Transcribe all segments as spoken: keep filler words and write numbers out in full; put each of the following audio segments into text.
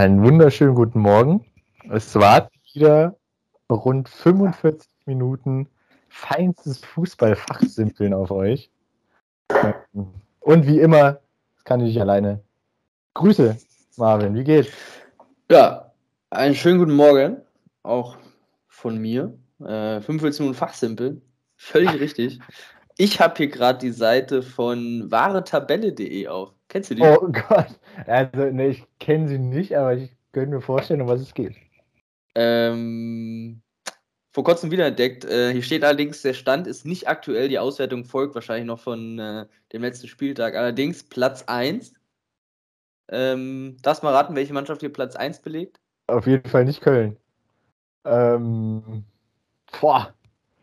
Einen wunderschönen guten Morgen. Es war wieder rund fünfundvierzig Minuten feinstes Fußball-Fachsimpeln auf euch. Und wie immer, das kann ich nicht alleine. Grüße, Marvin, wie geht's? Ja, einen schönen guten Morgen, auch von mir. Äh, fünfundvierzig Minuten Fachsimpeln, völlig richtig. Ich habe hier gerade die Seite von wahretabelle punkt de auf. Kennst du die? Oh Gott, also ne, ich kenne sie nicht, aber ich könnte mir vorstellen, um was es geht. Ähm, vor kurzem wiederentdeckt. Äh, hier steht allerdings, der Stand ist nicht aktuell, die Auswertung folgt wahrscheinlich noch von äh, dem letzten Spieltag. Allerdings Platz eins. Ähm, darfst mal raten, welche Mannschaft hier Platz eins belegt? Auf jeden Fall nicht Köln. Ähm, boah.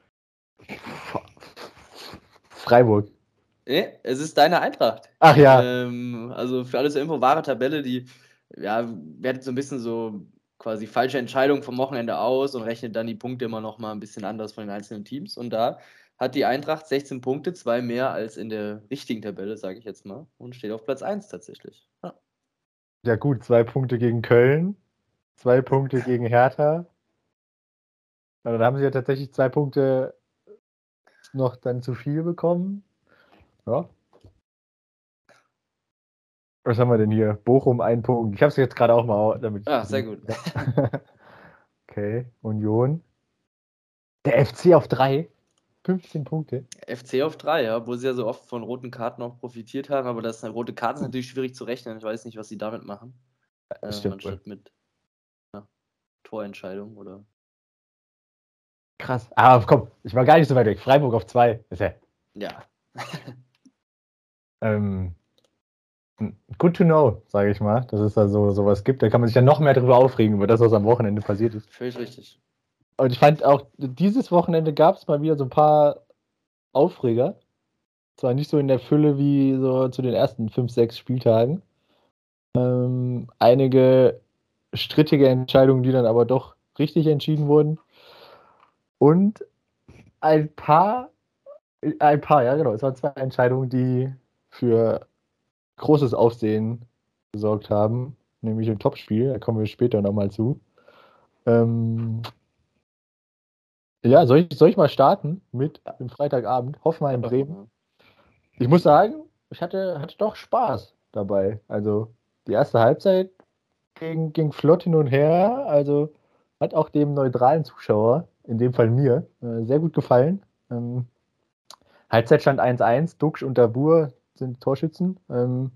Freiburg. Nee, es ist deine Eintracht. Ach ja. Ähm, also für alle zur Info, wahre Tabelle, die ja, wertet so ein bisschen so quasi falsche Entscheidungen vom Wochenende aus und rechnet dann die Punkte immer noch mal ein bisschen anders von den einzelnen Teams. Und da hat die Eintracht sechzehn Punkte, zwei mehr als in der richtigen Tabelle, sage ich jetzt mal, und steht auf Platz eins tatsächlich. Ja. Ja gut, zwei Punkte gegen Köln, zwei Punkte gegen Hertha. Also, da haben sie ja tatsächlich zwei Punkte noch dann zu viel bekommen. Ja. Was haben wir denn hier? Bochum, ein Punkt. Ich habe es jetzt gerade auch mal, damit ich Ah, sehr gut. Okay, Union. Der F C auf drei. fünfzehn Punkte. F C auf drei, ja, wo sie ja so oft von roten Karten auch profitiert haben, aber das rote Karten ist natürlich schwierig zu rechnen. Ich weiß nicht, was sie damit machen. Das Ähm, stimmt wohl. anstatt mit ja, Torentscheidung oder. Krass. Aber komm, ich war gar nicht so weit weg. Freiburg auf zwei. Ist ja. Ja. ähm, good to know, sage ich mal, dass es da so sowas gibt. Da kann man sich ja noch mehr darüber aufregen, über das, was am Wochenende passiert ist. Völlig richtig. Und ich fand auch, dieses Wochenende gab es mal wieder so ein paar Aufreger. Zwar nicht so in der Fülle wie so zu den ersten fünf, sechs Spieltagen. Ähm, einige strittige Entscheidungen, die dann aber doch richtig entschieden wurden. Und ein paar, ein paar, ja genau, es waren zwei Entscheidungen, die für großes Aufsehen gesorgt haben, nämlich im Topspiel, da kommen wir später nochmal zu. Ähm, ja, soll ich, soll ich mal starten mit dem Freitagabend, Hoffenheim Bremen? Ich muss sagen, ich hatte, hatte doch Spaß dabei. Also die erste Halbzeit ging, ging flott hin und her, also hat auch dem neutralen Zuschauer, in dem Fall mir, äh, sehr gut gefallen. Ähm, Halbzeitstand eins eins, Duxch und Dabur sind Torschützen. Ähm,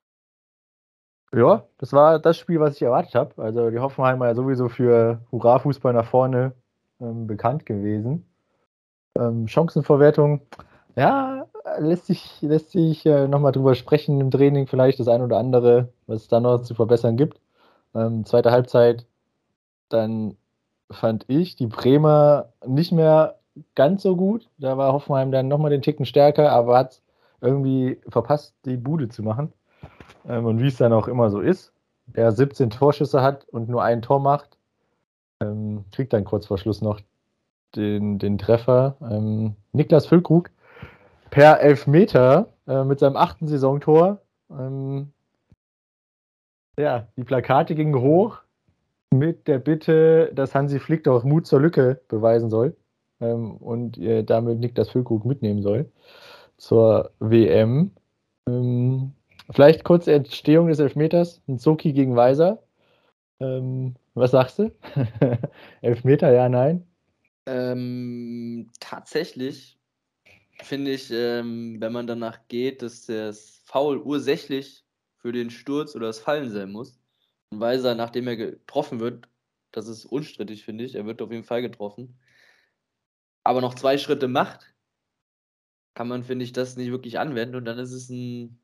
ja, das war das Spiel, was ich erwartet habe. Also die Hoffenheimer ja sowieso für Hurra-Fußball nach vorne ähm, bekannt gewesen. Ähm, Chancenverwertung, ja, lässt sich, lässt sich äh, nochmal drüber sprechen im Training, vielleicht das ein oder andere, was es da noch zu verbessern gibt. Ähm, zweite Halbzeit, dann fand ich die Bremer nicht mehr ganz so gut. Da war Hoffenheim dann nochmal den Ticken stärker, aber hat irgendwie verpasst, die Bude zu machen. Ähm, und wie es dann auch immer so ist, wer siebzehn Torschüsse hat und nur ein Tor macht, ähm, kriegt dann kurz vor Schluss noch den, den Treffer. Ähm, Niklas Füllkrug per Elfmeter äh, mit seinem achten Saisontor. Ähm, ja, die Plakate gingen hoch mit der Bitte, dass Hansi Flick doch Mut zur Lücke beweisen soll ähm, und äh, damit Niklas Füllkrug mitnehmen soll zur W M. Ähm, vielleicht kurz Entstehung des Elfmeters. Nzoki gegen Weiser. Ähm, was sagst du? Elfmeter, ja, nein? Ähm, tatsächlich finde ich, ähm, wenn man danach geht, dass das Foul ursächlich für den Sturz oder das Fallen sein muss. Und Weiser, nachdem er getroffen wird, das ist unstrittig, finde ich. Er wird auf jeden Fall getroffen. Aber noch zwei Schritte macht, kann man, finde ich, das nicht wirklich anwenden. Und dann ist es ein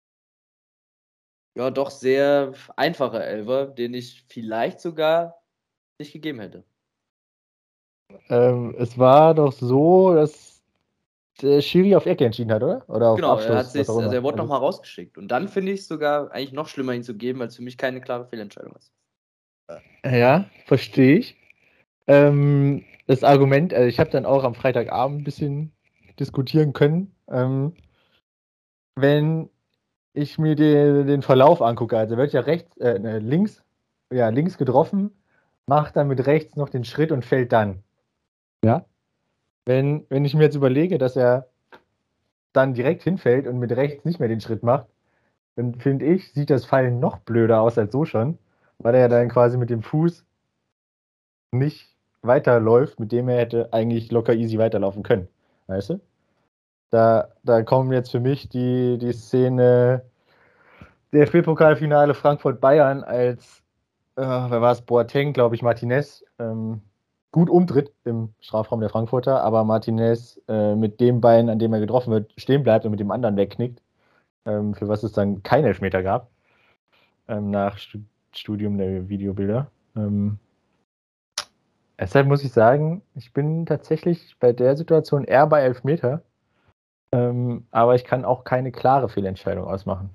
ja doch sehr einfacher Elfer, den ich vielleicht sogar nicht gegeben hätte. Ähm, es war doch so, dass der Schiri auf Ecke entschieden hat, oder? Oder auf Genau, er hat Abstoß, was sich, auch also immer. er wurde Also, nochmal rausgeschickt. Und dann finde ich es sogar eigentlich noch schlimmer, ihn zu geben, weil es für mich keine klare Fehlentscheidung ist. ja, verstehe ich. Ähm, das Argument, also ich habe dann auch am Freitagabend ein bisschen diskutieren können. Ähm, wenn ich mir den, den Verlauf angucke, also wird ja rechts, äh, ne, links ja, links getroffen, macht dann mit rechts noch den Schritt und fällt dann. Ja. Wenn, wenn ich mir jetzt überlege, dass er dann direkt hinfällt und mit rechts nicht mehr den Schritt macht, dann finde ich, sieht das Fallen noch blöder aus als so schon, weil er dann quasi mit dem Fuß nicht weiterläuft, mit dem er hätte eigentlich locker easy weiterlaufen können. Weißt du? Da, da kommen jetzt für mich die, die Szene D F B-Pokalfinale Frankfurt-Bayern, als, äh, wer war es, Boateng, glaube ich, Martinez, ähm, gut umtritt im Strafraum der Frankfurter, aber Martinez äh, mit dem Bein, an dem er getroffen wird, stehen bleibt und mit dem anderen wegknickt, ähm, für was es dann keinen Elfmeter gab, ähm, nach Stu- Studium der Videobilder. Ähm, deshalb muss ich sagen, ich bin tatsächlich bei der Situation eher bei Elfmeter, ähm, aber ich kann auch keine klare Fehlentscheidung ausmachen.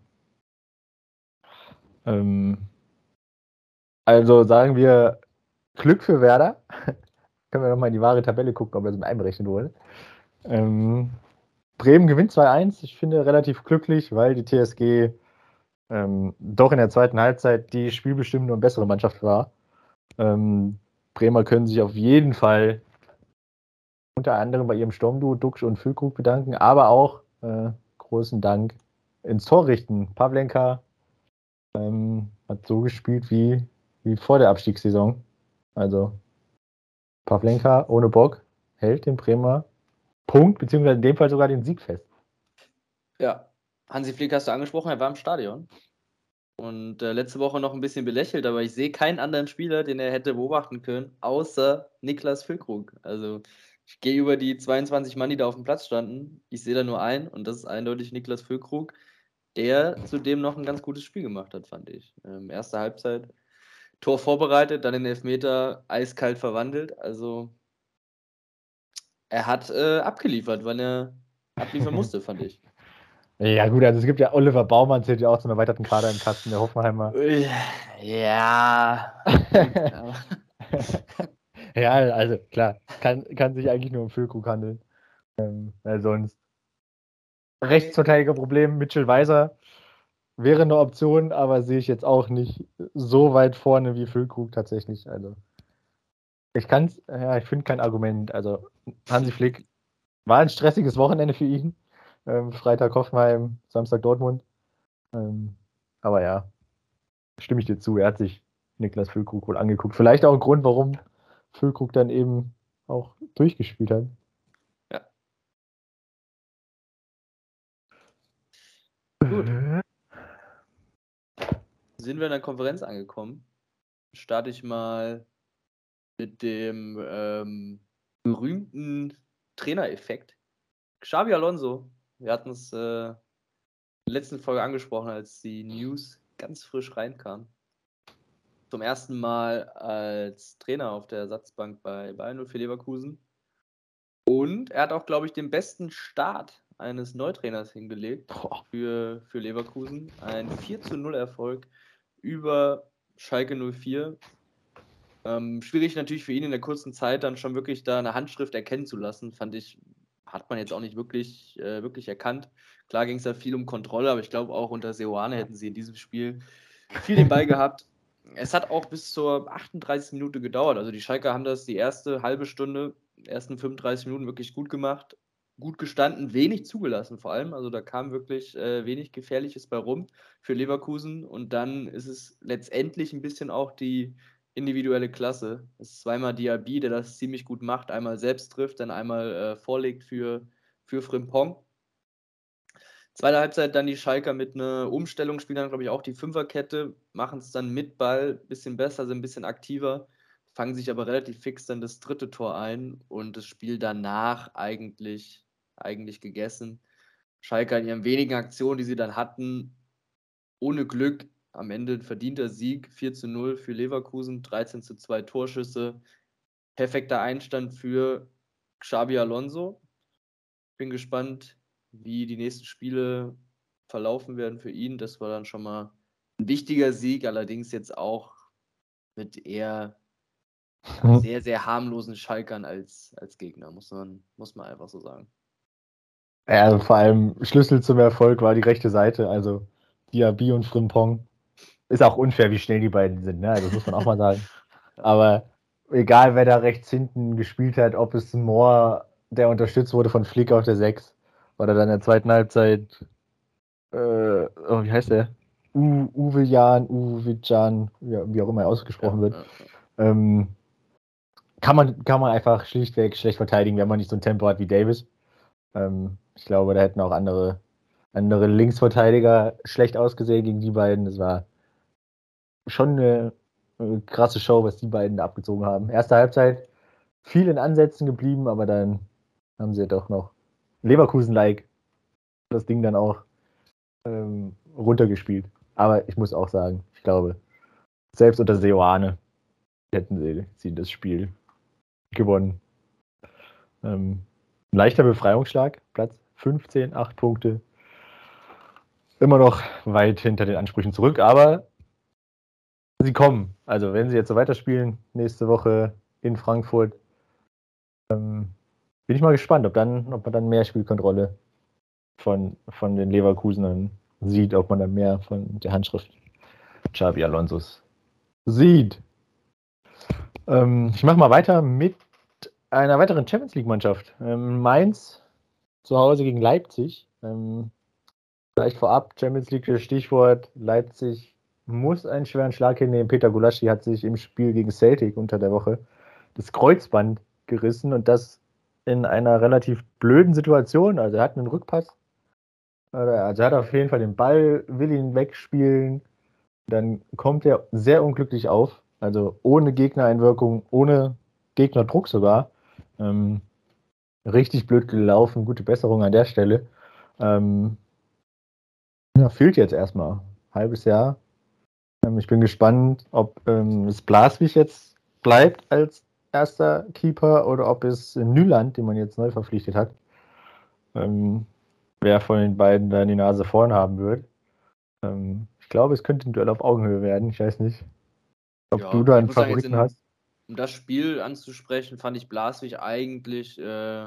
Ähm, also sagen wir Glück für Werder. Können wir nochmal in die wahre Tabelle gucken, ob das mit einberechnet wurde. Ähm, Bremen gewinnt zwei eins. Ich finde relativ glücklich, weil die T S G ähm, doch in der zweiten Halbzeit die spielbestimmende und bessere Mannschaft war. Ähm, Bremer können sich auf jeden Fall unter anderem bei ihrem Sturmduo Duxch und Füllkrug bedanken, aber auch äh, großen Dank ins Tor richten. Pavlenka ähm, hat so gespielt wie, wie vor der Abstiegssaison. Also Pavlenka ohne Bock hält den Bremer Punkt, beziehungsweise in dem Fall sogar den Sieg fest. Ja, Hansi Flick hast du angesprochen, er war im Stadion. Und äh, letzte Woche noch ein bisschen belächelt, aber ich sehe keinen anderen Spieler, den er hätte beobachten können, außer Niklas Füllkrug. Also ich gehe über die zweiundzwanzig Mann, die da auf dem Platz standen. Ich sehe da nur einen und das ist eindeutig Niklas Füllkrug, der zudem noch ein ganz gutes Spiel gemacht hat, fand ich. Ähm, erste Halbzeit, Tor vorbereitet, dann den Elfmeter eiskalt verwandelt. Also er hat äh, abgeliefert, wann er abliefern musste, fand ich. Ja, gut, also es gibt ja Oliver Baumann, zählt ja auch zum erweiterten Kader im Kasten, der Hoffenheimer. Ja, gut, aber Ja, also klar, kann, kann sich eigentlich nur um Füllkrug handeln. Ähm, weil sonst Rechtsverteidigerproblem, Mitchell Weiser wäre eine Option, aber sehe ich jetzt auch nicht so weit vorne wie Füllkrug tatsächlich. Also ich kann es, ja, ich finde kein Argument. Also Hansi Flick war ein stressiges Wochenende für ihn. Ähm, Freitag Hoffenheim, Samstag Dortmund. Ähm, aber ja, stimme ich dir zu. Er hat sich Niklas Füllkrug wohl angeguckt. Vielleicht auch ein Grund, warum Füllkrug dann eben auch durchgespielt hat. ja. Gut. Sind wir in der Konferenz angekommen? Starte ich mal mit dem ähm, berühmten Trainereffekt. Xabi Alonso, wir hatten es äh, in der letzten Folge angesprochen, als die News ganz frisch reinkam. Zum ersten Mal als Trainer auf der Ersatzbank bei Bayern null vier Leverkusen. Und er hat auch, glaube ich, den besten Start eines Neutrainers hingelegt für, für Leverkusen. Ein vier zu null Erfolg über Schalke null vier. Ähm, schwierig natürlich für ihn in der kurzen Zeit dann schon wirklich da eine Handschrift erkennen zu lassen, fand ich, hat man jetzt auch nicht wirklich, äh, wirklich erkannt. Klar ging es da viel um Kontrolle, aber ich glaube auch unter Seoane hätten sie in diesem Spiel viel den Ball gehabt. Es hat auch bis zur achtunddreißigsten Minute gedauert. Also die Schalker haben das die erste halbe Stunde, ersten fünfunddreißig Minuten wirklich gut gemacht, gut gestanden, wenig zugelassen vor allem. Also da kam wirklich äh, wenig Gefährliches bei rum für Leverkusen. Und dann ist es letztendlich ein bisschen auch die individuelle Klasse. Es ist zweimal Diaby, der das ziemlich gut macht, einmal selbst trifft, dann einmal äh, vorlegt für, für Frimpong. Zweite Halbzeit dann die Schalker mit einer Umstellung, spielen dann, glaube ich, auch die Fünferkette, machen es dann mit Ball ein bisschen besser, sind ein bisschen aktiver, fangen sich aber relativ fix dann das dritte Tor ein und das Spiel danach eigentlich, eigentlich gegessen. Schalke in ihren wenigen Aktionen, die sie dann hatten, ohne Glück, am Ende ein verdienter Sieg, vier zu null für Leverkusen, dreizehn zu zwei Torschüsse. Perfekter Einstand für Xabi Alonso. Bin gespannt, wie die nächsten Spiele verlaufen werden für ihn. Das war dann schon mal ein wichtiger Sieg, allerdings jetzt auch mit eher ja, sehr, sehr harmlosen Schalkern als, als Gegner, muss man, muss man einfach so sagen. Ja, also vor allem Schlüssel zum Erfolg war die rechte Seite, also Diaby und Frimpong. ist auch unfair, wie schnell die beiden sind, ne? Das muss man auch mal sagen. Aber egal, wer da rechts hinten gespielt hat, ob es Moore, der unterstützt wurde von Flick auf der sechs, oder dann in der zweiten Halbzeit, äh, oh, wie heißt der? U Uwe Jan, Uwe Jan, wie, wie auch immer er ausgesprochen Ja, wird. ja, ja. Ähm, kann, man, kann man einfach schlichtweg schlecht verteidigen, wenn man nicht so ein Tempo hat wie Davis. Ähm, ich glaube, da hätten auch andere, andere Linksverteidiger schlecht ausgesehen gegen die beiden. Das war schon eine, eine krasse Show, was die beiden da abgezogen haben. Erste Halbzeit viel in Ansätzen geblieben, aber dann haben sie doch noch Leverkusen-like das Ding dann auch ähm, runtergespielt. Aber ich muss auch sagen, ich glaube, selbst unter Seoane hätten sie, sie das Spiel gewonnen. Ähm, leichter Befreiungsschlag, Platz fünfzehn, acht Punkte. Immer noch weit hinter den Ansprüchen zurück, aber sie kommen. Also wenn sie jetzt so weiterspielen, nächste Woche in Frankfurt, ähm, bin ich mal gespannt, ob, dann, ob man dann mehr Spielkontrolle von, von den Leverkusenern sieht, ob man dann mehr von der Handschrift Xabi Alonsos sieht. Ähm, ich mache mal weiter mit einer weiteren Champions League-Mannschaft. Ähm, Mainz zu Hause gegen Leipzig. Ähm, vielleicht vorab, Champions League, das Stichwort. Leipzig muss einen schweren Schlag hinnehmen. Peter Gulaschi hat sich im Spiel gegen Celtic unter der Woche das Kreuzband gerissen und das in einer relativ blöden Situation. Also er hat einen Rückpass. Also er hat auf jeden Fall den Ball, will ihn wegspielen. Dann kommt er sehr unglücklich auf. Also ohne Gegnereinwirkung, ohne Gegnerdruck sogar. Ähm, richtig blöd gelaufen. Gute Besserung an der Stelle. Ähm, ja, fehlt jetzt erstmal. Halbes Jahr. Ähm, ich bin gespannt, ob ähm, es Blaswig jetzt bleibt als erster Keeper oder ob es Nyland, den man jetzt neu verpflichtet hat, ähm, wer von den beiden da die Nase vorn haben wird. Ähm, ich glaube, es könnte ein Duell auf Augenhöhe werden. Ich weiß nicht, ob Ja, du da ich einen muss sagen, jetzt Favoriten in, hast. um das Spiel anzusprechen, fand ich Blaswig eigentlich äh,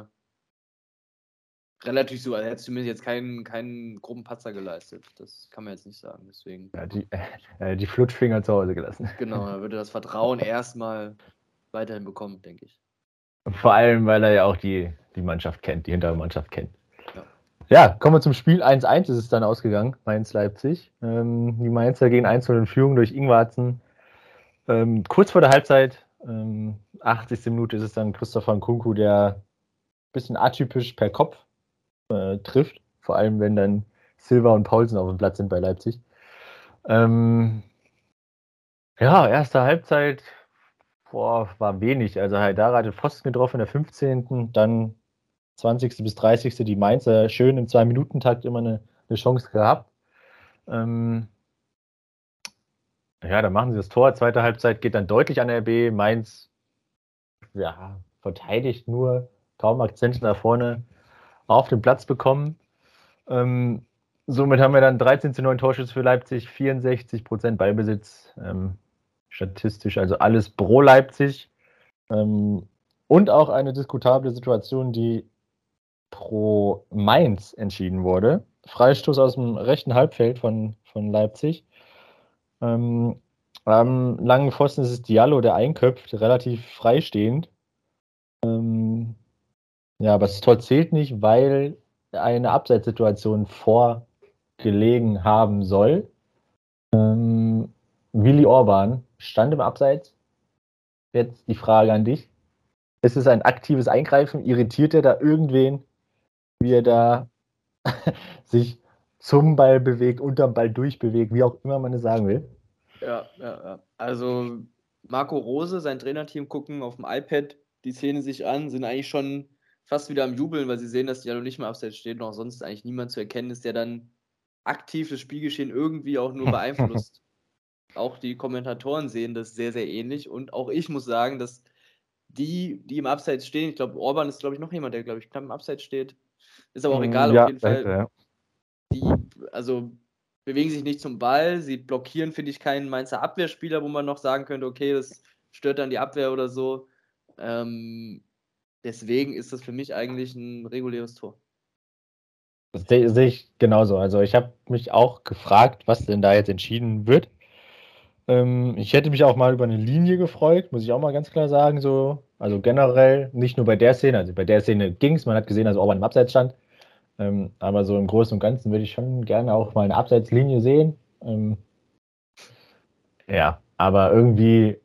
relativ so, er hat zumindest jetzt keinen, keinen groben Patzer geleistet. Das kann man jetzt nicht sagen. Deswegen, Ja, die, äh, die Flutschfinger zu Hause gelassen. genau, er würde das Vertrauen erstmal weiterhin bekommen, denke ich. Vor allem, weil er ja auch die, die Mannschaft kennt, die hintere Mannschaft kennt. Ja. Ja, kommen wir zum Spiel. eins eins ist es dann ausgegangen, Mainz-Leipzig. Ähm, die Mainzer gehen eins null in Führung durch Ingwarzen. Ähm, kurz vor der Halbzeit, ähm, achtzigste Minute, ist es dann Christopher Nkunku, der ein bisschen atypisch per Kopf äh, trifft. Vor allem, wenn dann Silva und Paulsen auf dem Platz sind bei Leipzig. Ähm, ja, erste Halbzeit boah, war wenig. Also Haidara hatte Pfosten getroffen in der fünfzehnten Dann zwanzigste bis dreißigste die Mainzer schön im zwei-Minuten-Takt immer eine, eine Chance gehabt. Ähm, ja, dann machen sie das Tor. Zweite Halbzeit geht dann deutlich an R B. Mainz ja, verteidigt nur, kaum Akzente nach vorne auf den Platz bekommen. Ähm, somit haben wir dann dreizehn zu neun Torschüsse für Leipzig, vierundsechzig Prozent Ballbesitz. Ähm, statistisch also alles pro Leipzig. Ähm, und auch eine diskutable Situation, die pro Mainz entschieden wurde. Freistoß aus dem rechten Halbfeld von, von Leipzig. Ähm, am langen Pfosten ist es Diallo, der einköpft, relativ freistehend. Ähm, ja, aber das Tor zählt nicht, weil eine Abseitssituation vorgelegen haben soll. Ähm, Willi Orban stand im Abseits. Jetzt die Frage an dich. Ist es ein aktives Eingreifen? Irritiert er da irgendwen, wie er da sich zum Ball bewegt, unterm Ball durchbewegt, wie auch immer man es sagen will? Ja, ja, ja. Also Marco Rose, sein Trainerteam, gucken auf dem iPad die Szene sich an, sind eigentlich schon fast wieder am Jubeln, weil sie sehen, dass Diallo nicht mehr abseits steht und auch sonst eigentlich niemand zu erkennen ist, der dann aktiv das Spielgeschehen irgendwie auch nur beeinflusst. Auch die Kommentatoren sehen das sehr, sehr ähnlich und auch ich muss sagen, dass die, die im Abseits stehen, ich glaube, Orban ist, glaube ich, noch jemand, der, glaube ich, knapp im Abseits steht. Ist aber auch egal, auf Ja, jeden dahinter, Fall. ja. Die, also bewegen sich nicht zum Ball, sie blockieren, finde ich, keinen Mainzer Abwehrspieler, wo man noch sagen könnte, okay, das stört dann die Abwehr oder so. Ähm, deswegen ist das für mich eigentlich ein reguläres Tor. Das sehe seh ich genauso. Also ich habe mich auch gefragt, was denn da jetzt entschieden wird. Ähm, ich hätte mich auch mal über eine Linie gefreut, muss ich auch mal ganz klar sagen. So. Also generell, nicht nur bei der Szene, also bei der Szene ging es, man hat gesehen, dass Orban im Abseits stand. Ähm, aber so im Großen und Ganzen würde ich schon gerne auch mal eine Abseitslinie sehen. Ähm, ja, aber irgendwie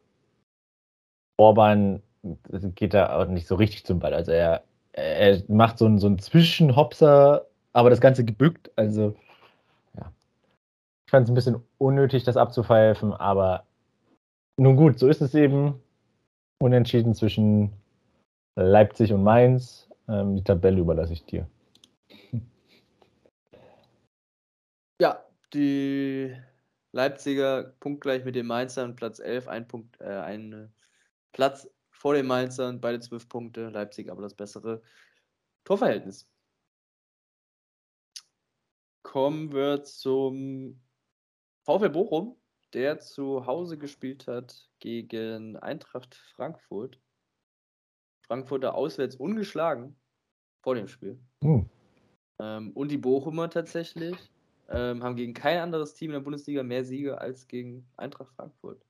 Orban geht da auch nicht so richtig zum Ball. Also er, er macht so einen, so einen Zwischenhopser, aber das Ganze gebückt. Also ja, ich fand es ein bisschen unnötig, das abzupfeifen, aber nun gut, so ist es eben. Unentschieden zwischen Leipzig und Mainz. Ähm, die Tabelle überlasse ich dir. Ja, die Leipziger punktgleich mit den Mainzern, Platz elf, ein Punkt, äh, ein Platz vor den Mainzern, beide zwölf Punkte, Leipzig aber das bessere Torverhältnis. Kommen wir zum VfL Bochum, der zu Hause gespielt hat gegen Eintracht Frankfurt. Frankfurter auswärts ungeschlagen vor dem Spiel. Hm. Ähm, und die Bochumer tatsächlich ähm, haben gegen kein anderes Team in der Bundesliga mehr Siege als gegen Eintracht Frankfurt.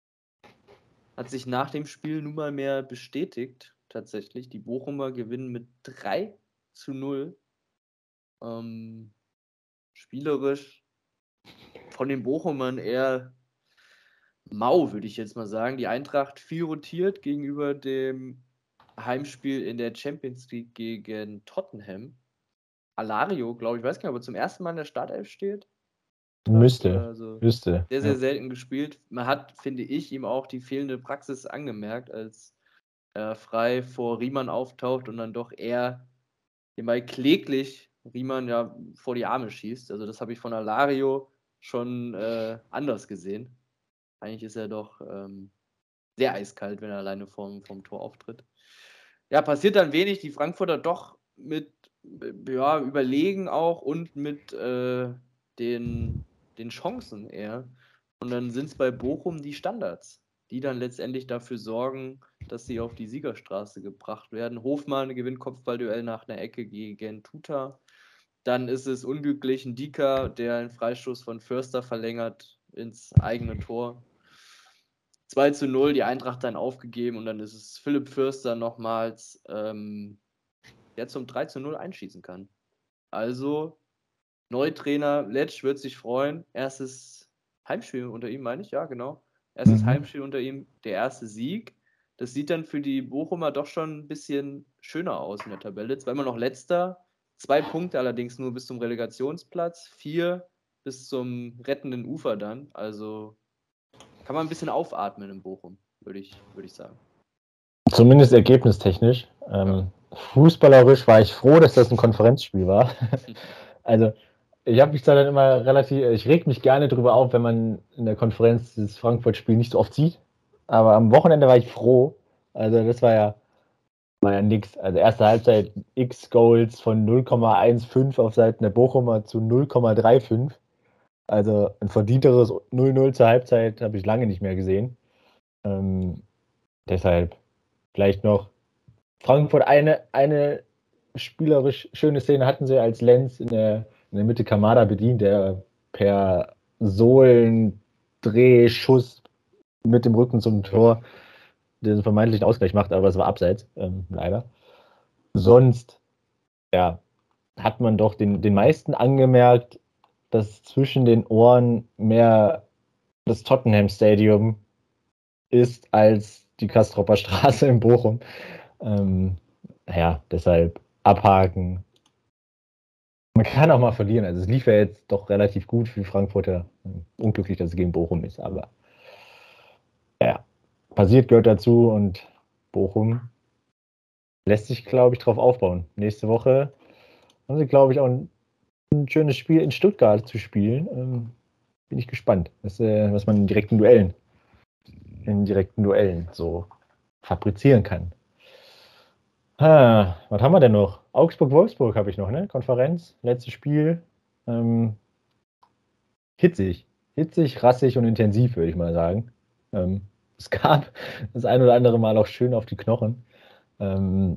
Hat sich nach dem Spiel nun mal mehr bestätigt, tatsächlich. Die Bochumer gewinnen mit drei zu null. Ähm, spielerisch von den Bochumern eher mau, würde ich jetzt mal sagen. Die Eintracht viel rotiert gegenüber dem Heimspiel in der Champions League gegen Tottenham. Alario, glaube ich, weiß gar nicht, ob er zum ersten Mal in der Startelf steht. Müsste. Also Müsste. sehr, sehr Ja. selten gespielt. Man hat, finde ich, ihm auch die fehlende Praxis angemerkt, als er frei vor Riemann auftaucht und dann doch eher den Ball kläglich Riemann ja vor die Arme schießt. Also das habe ich von Alario schon äh, anders gesehen. Eigentlich ist er doch ähm, sehr eiskalt, wenn er alleine vorm, vorm Tor auftritt. Ja, passiert dann wenig. Die Frankfurter doch mit ja, Überlegen auch und mit äh, den, den Chancen eher. Und dann sind es bei Bochum die Standards, die dann letztendlich dafür sorgen, dass sie auf die Siegerstraße gebracht werden. Hofmann gewinnt Kopfballduell nach einer Ecke gegen Tuta. Dann ist es unglücklich ein Dika, der einen Freistoß von Förster verlängert ins eigene Tor. zwei zu null, die Eintracht dann aufgegeben und dann ist es Philipp Förster nochmals, ähm, der zum drei zu null einschießen kann. Also, Neutrainer Letsch wird sich freuen. Erstes Heimspiel unter ihm, meine ich, ja, genau. Erstes Mhm. Heimspiel unter ihm, der erste Sieg. Das sieht dann für die Bochumer doch schon ein bisschen schöner aus in der Tabelle. Zweimal noch letzter, zwei Punkte allerdings nur bis zum Relegationsplatz, vier bis zum rettenden Ufer dann. Also kann man ein bisschen aufatmen in Bochum, würde ich, würd ich sagen. Zumindest ergebnistechnisch. Ähm, Ja. Fußballerisch war ich froh, dass das ein Konferenzspiel war. Also, ich habe mich da dann immer relativ, ich reg mich gerne drüber auf, wenn man in der Konferenz das Frankfurt-Spiel nicht so oft sieht. Aber am Wochenende war ich froh. Also, das war ja, war ja nix. Also, erste Halbzeit X-Goals von null Komma fünfzehn auf Seiten der Bochumer zu null Komma fünfunddreißig. Also, ein verdienteres null null zur Halbzeit habe ich lange nicht mehr gesehen. Ähm, deshalb vielleicht noch Frankfurt, eine, eine spielerisch schöne Szene hatten sie, als Lenz in der, in der Mitte Kamada bedient, der per Sohlendrehschuss mit dem Rücken zum Tor den vermeintlichen Ausgleich macht, aber es war abseits, ähm, leider. Sonst, ja, hat man doch den, den meisten angemerkt, dass zwischen den Ohren mehr das Tottenham Stadium ist als die Kastropper Straße in Bochum. Ähm, ja, deshalb abhaken. Man kann auch mal verlieren. Also es lief ja jetzt doch relativ gut für Frankfurter. Unglücklich, dass es gegen Bochum ist, aber ja, passiert gehört dazu und Bochum lässt sich, glaube ich, drauf aufbauen. Nächste Woche haben sie, glaube ich, auch ein, ein schönes Spiel in Stuttgart zu spielen. Ähm, bin ich gespannt, was, äh, was man in direkten Duellen, in direkten Duellen so fabrizieren kann. Ah, was haben wir denn noch? Augsburg-Wolfsburg habe ich noch, ne? Konferenz, letztes Spiel. Ähm, hitzig. Hitzig, rassig und intensiv, würde ich mal sagen. Ähm, es gab das ein oder andere Mal auch schön auf die Knochen. Ähm,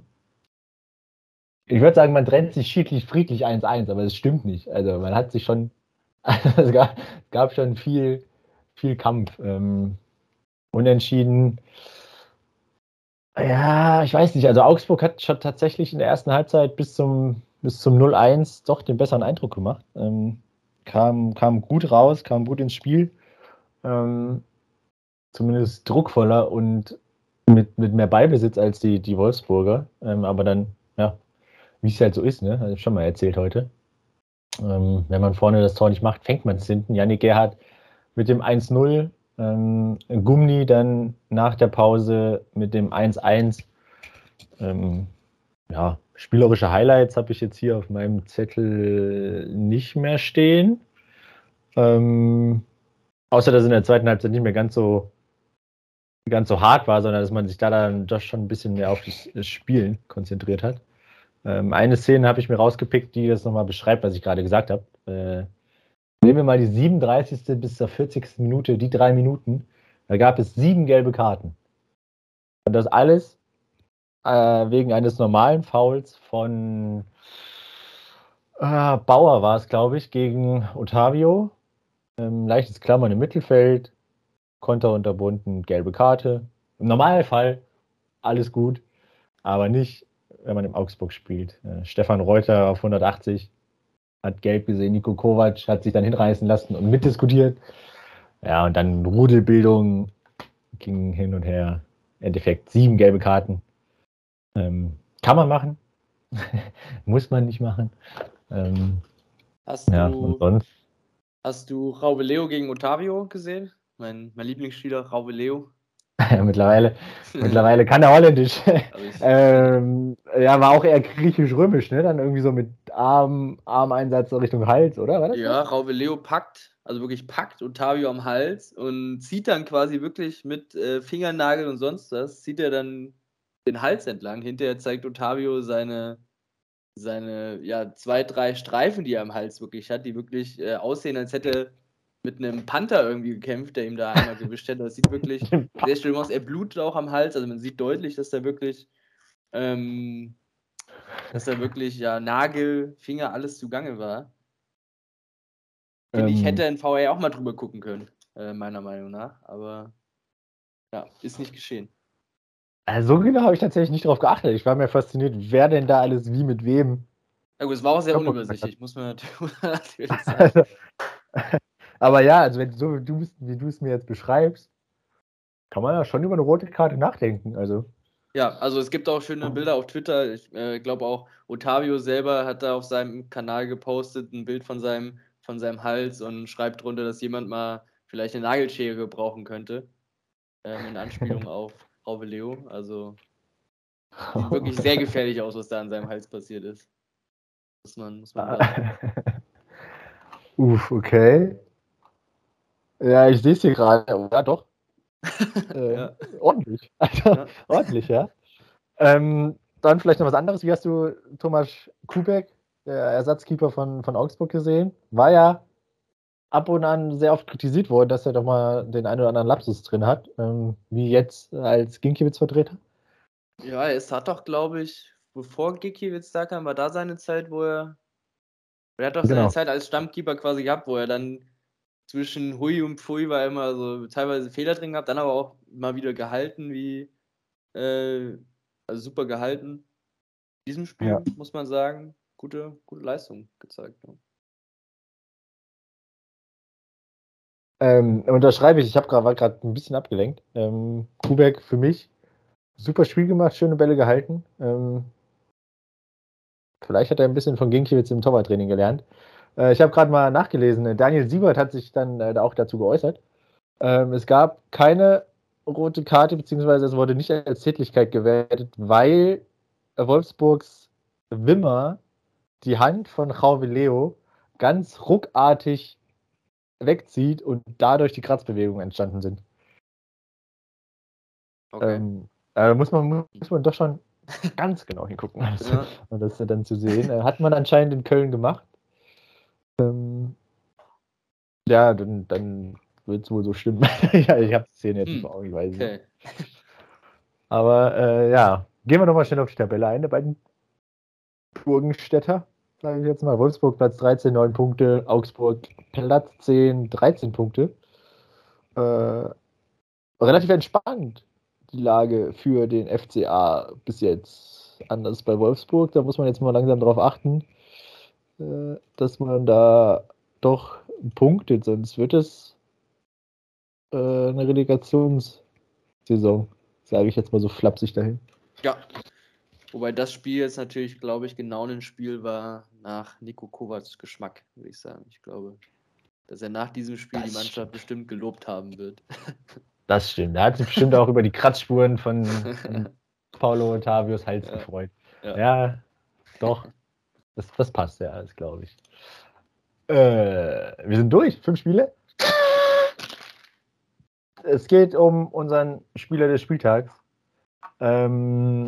ich würde sagen, man trennt sich schiedlich friedlich eins eins, aber das stimmt nicht. Also man hat sich schon, es gab, gab schon viel, viel Kampf. Ähm, unentschieden. Ja, ich weiß nicht. Also Augsburg hat schon tatsächlich in der ersten Halbzeit bis zum, bis zum null eins doch den besseren Eindruck gemacht. Ähm, kam, kam gut raus, kam gut ins Spiel. Ähm, zumindest druckvoller und mit, mit mehr Ballbesitz als die, die Wolfsburger. Ähm, aber dann, ja, wie es halt so ist, ne? Habe ich schon mal erzählt heute. Ähm, wenn man vorne das Tor nicht macht, fängt man es hinten. Yannick Gerhardt mit dem eins null. Ähm, Gumni dann nach der Pause mit dem eins eins. Ähm, ja, spielerische Highlights habe ich jetzt hier auf meinem Zettel nicht mehr stehen. Ähm, außer, dass es in der zweiten Halbzeit nicht mehr ganz so, ganz so hart war, sondern dass man sich da dann doch schon ein bisschen mehr auf das Spielen konzentriert hat. Ähm, eine Szene habe ich mir rausgepickt, die das nochmal beschreibt, was ich gerade gesagt habe. Äh, nehmen wir mal die siebenunddreißigste bis zur vierzigste Minute, die drei Minuten. Da gab es sieben gelbe Karten. Und das alles äh, wegen eines normalen Fouls von äh, Bauer war es, glaube ich, gegen Ottavio. Ähm, leichtes Klammern im Mittelfeld, Konter unterbunden, gelbe Karte. Im Normalfall alles gut, aber nicht, wenn man im Augsburg spielt. Äh, Stefan Reuter auf hundertachtzig hat gelb gesehen, Niko Kovac hat sich dann hinreißen lassen und mitdiskutiert. Ja, und dann Rudelbildung ging hin und her. Im Endeffekt sieben gelbe Karten. Ähm, kann man machen, muss man nicht machen. Ähm, Hast ja, du, und sonst. hast du Raube Leo gegen Ottavio gesehen? Mein, mein Lieblingsspieler, Raube Leo. mittlerweile, mittlerweile kann er Holländisch. Aber ich, ähm, ja, war auch eher griechisch-römisch, ne? Dann irgendwie so mit Arm, Armeinsatz so Richtung Hals, oder? War das ja, Raube Leo packt, also wirklich packt Ottavio am Hals und zieht dann quasi wirklich mit äh, Fingernagel und sonst was, zieht er dann den Hals entlang. Hinterher zeigt Ottavio seine, seine ja, zwei, drei Streifen, die er am Hals wirklich hat, die wirklich äh, aussehen, als hätte er mit einem Panther irgendwie gekämpft, der ihm da einmal gewischt hätte. Das sieht wirklich sehr schlimm aus. Er blutet auch am Hals, also man sieht deutlich, dass da wirklich, ähm, dass da wirklich ja Nagel, Finger, alles zugange war. Finde ich, Ähm, hätte ein V A auch mal drüber gucken können, äh, meiner Meinung nach. Aber ja, ist nicht geschehen. also so genau habe ich tatsächlich nicht drauf geachtet. Ich war mir fasziniert, wer denn da alles wie mit wem. Ja gut, es war auch sehr Körperkontakt hat. unübersichtlich, muss man natürlich sagen. Also, aber ja, also wenn so wie du, wie du es mir jetzt beschreibst, kann man ja schon über eine rote Karte nachdenken. Also. Ja, also es gibt auch schöne Bilder auf Twitter. Ich äh, glaube auch Ottavio selber hat da auf seinem Kanal gepostet ein Bild von seinem, von seinem Hals und schreibt drunter, dass jemand mal vielleicht eine Nagelschere gebrauchen könnte. Ähm, in Anspielung auf Raube Leo. Also sieht wirklich sehr gefährlich aus, was da an seinem Hals passiert ist. Muss man, muss man sagen. Uff, okay. Ja, ich sehe es hier gerade. Ja, doch. Äh, Ja. ordentlich. Also, Ja. ordentlich, ja. Ähm, dann vielleicht noch was anderes. Wie hast du Thomas Kubek, der Ersatzkeeper von, von Augsburg, gesehen? War ja ab und an sehr oft kritisiert worden, dass er doch mal den einen oder anderen Lapsus drin hat. Ähm, wie jetzt als Ginkiewicz-Vertreter. Ja, es hat doch, glaube ich, bevor Gikiewicz da kam, war da seine Zeit, wo er. Er hat doch seine Genau. Zeit als Stammkeeper quasi gehabt, wo er dann zwischen Hui und Pfui war immer so teilweise Fehler drin gehabt, dann aber auch mal wieder gehalten, wie. Äh, also super gehalten. In diesem Spiel, Ja. muss man sagen, gute, gute Leistung gezeigt. Ja. Ähm, unterschreibe ich. Ich habe gerade gerade ein bisschen abgelenkt. Ähm, Kubek für mich super Spiel gemacht, schöne Bälle gehalten. Ähm, vielleicht hat er ein bisschen von Ginkiewicz im Torwarttraining gelernt. Äh, ich habe gerade mal nachgelesen. Daniel Siebert hat sich dann äh, auch dazu geäußert. Ähm, es gab keine rote Karte, beziehungsweise es wurde nicht als Tätlichkeit gewertet, weil Wolfsburgs Wimmer die Hand von Jauve Leo ganz ruckartig wegzieht und dadurch die Kratzbewegungen entstanden sind. Okay. Ähm, äh, muss, man, muss man doch schon ganz genau hingucken, also, Ja. um das dann zu sehen. Äh, hat man anscheinend in Köln gemacht. Ähm, ja, dann, dann wird es wohl so stimmen. Ja, ich habe die Szene jetzt nicht Hm. vor Augen, ich weiß Okay. nicht. Aber äh, ja, gehen wir nochmal schnell auf die Tabelle ein, der beiden Burgenstädter, sage ich jetzt mal. Wolfsburg Platz dreizehn, neun Punkte, Augsburg Platz zehn, dreizehn Punkte. äh, relativ entspannt, die Lage für den F C A bis jetzt. Anders bei Wolfsburg, da muss man jetzt mal langsam drauf achten, äh, dass man da doch punktet, sonst wird es äh, eine Relegationssaison, sage ich jetzt mal so flapsig dahin. Ja. Wobei das Spiel jetzt natürlich, glaube ich, genau ein Spiel war nach Niko Kovacs Geschmack, würde ich sagen. Ich glaube, dass er nach diesem Spiel Das die Mannschaft stimmt. bestimmt gelobt haben wird. Das stimmt. Er hat sich bestimmt auch über die Kratzspuren von, von Paulo Ottavios Hals Ja. gefreut. Ja. Ja, doch. Das, das passt ja alles, glaube ich. Äh, wir sind durch. Fünf Spiele. Es geht um unseren Spieler des Spieltags. Ähm,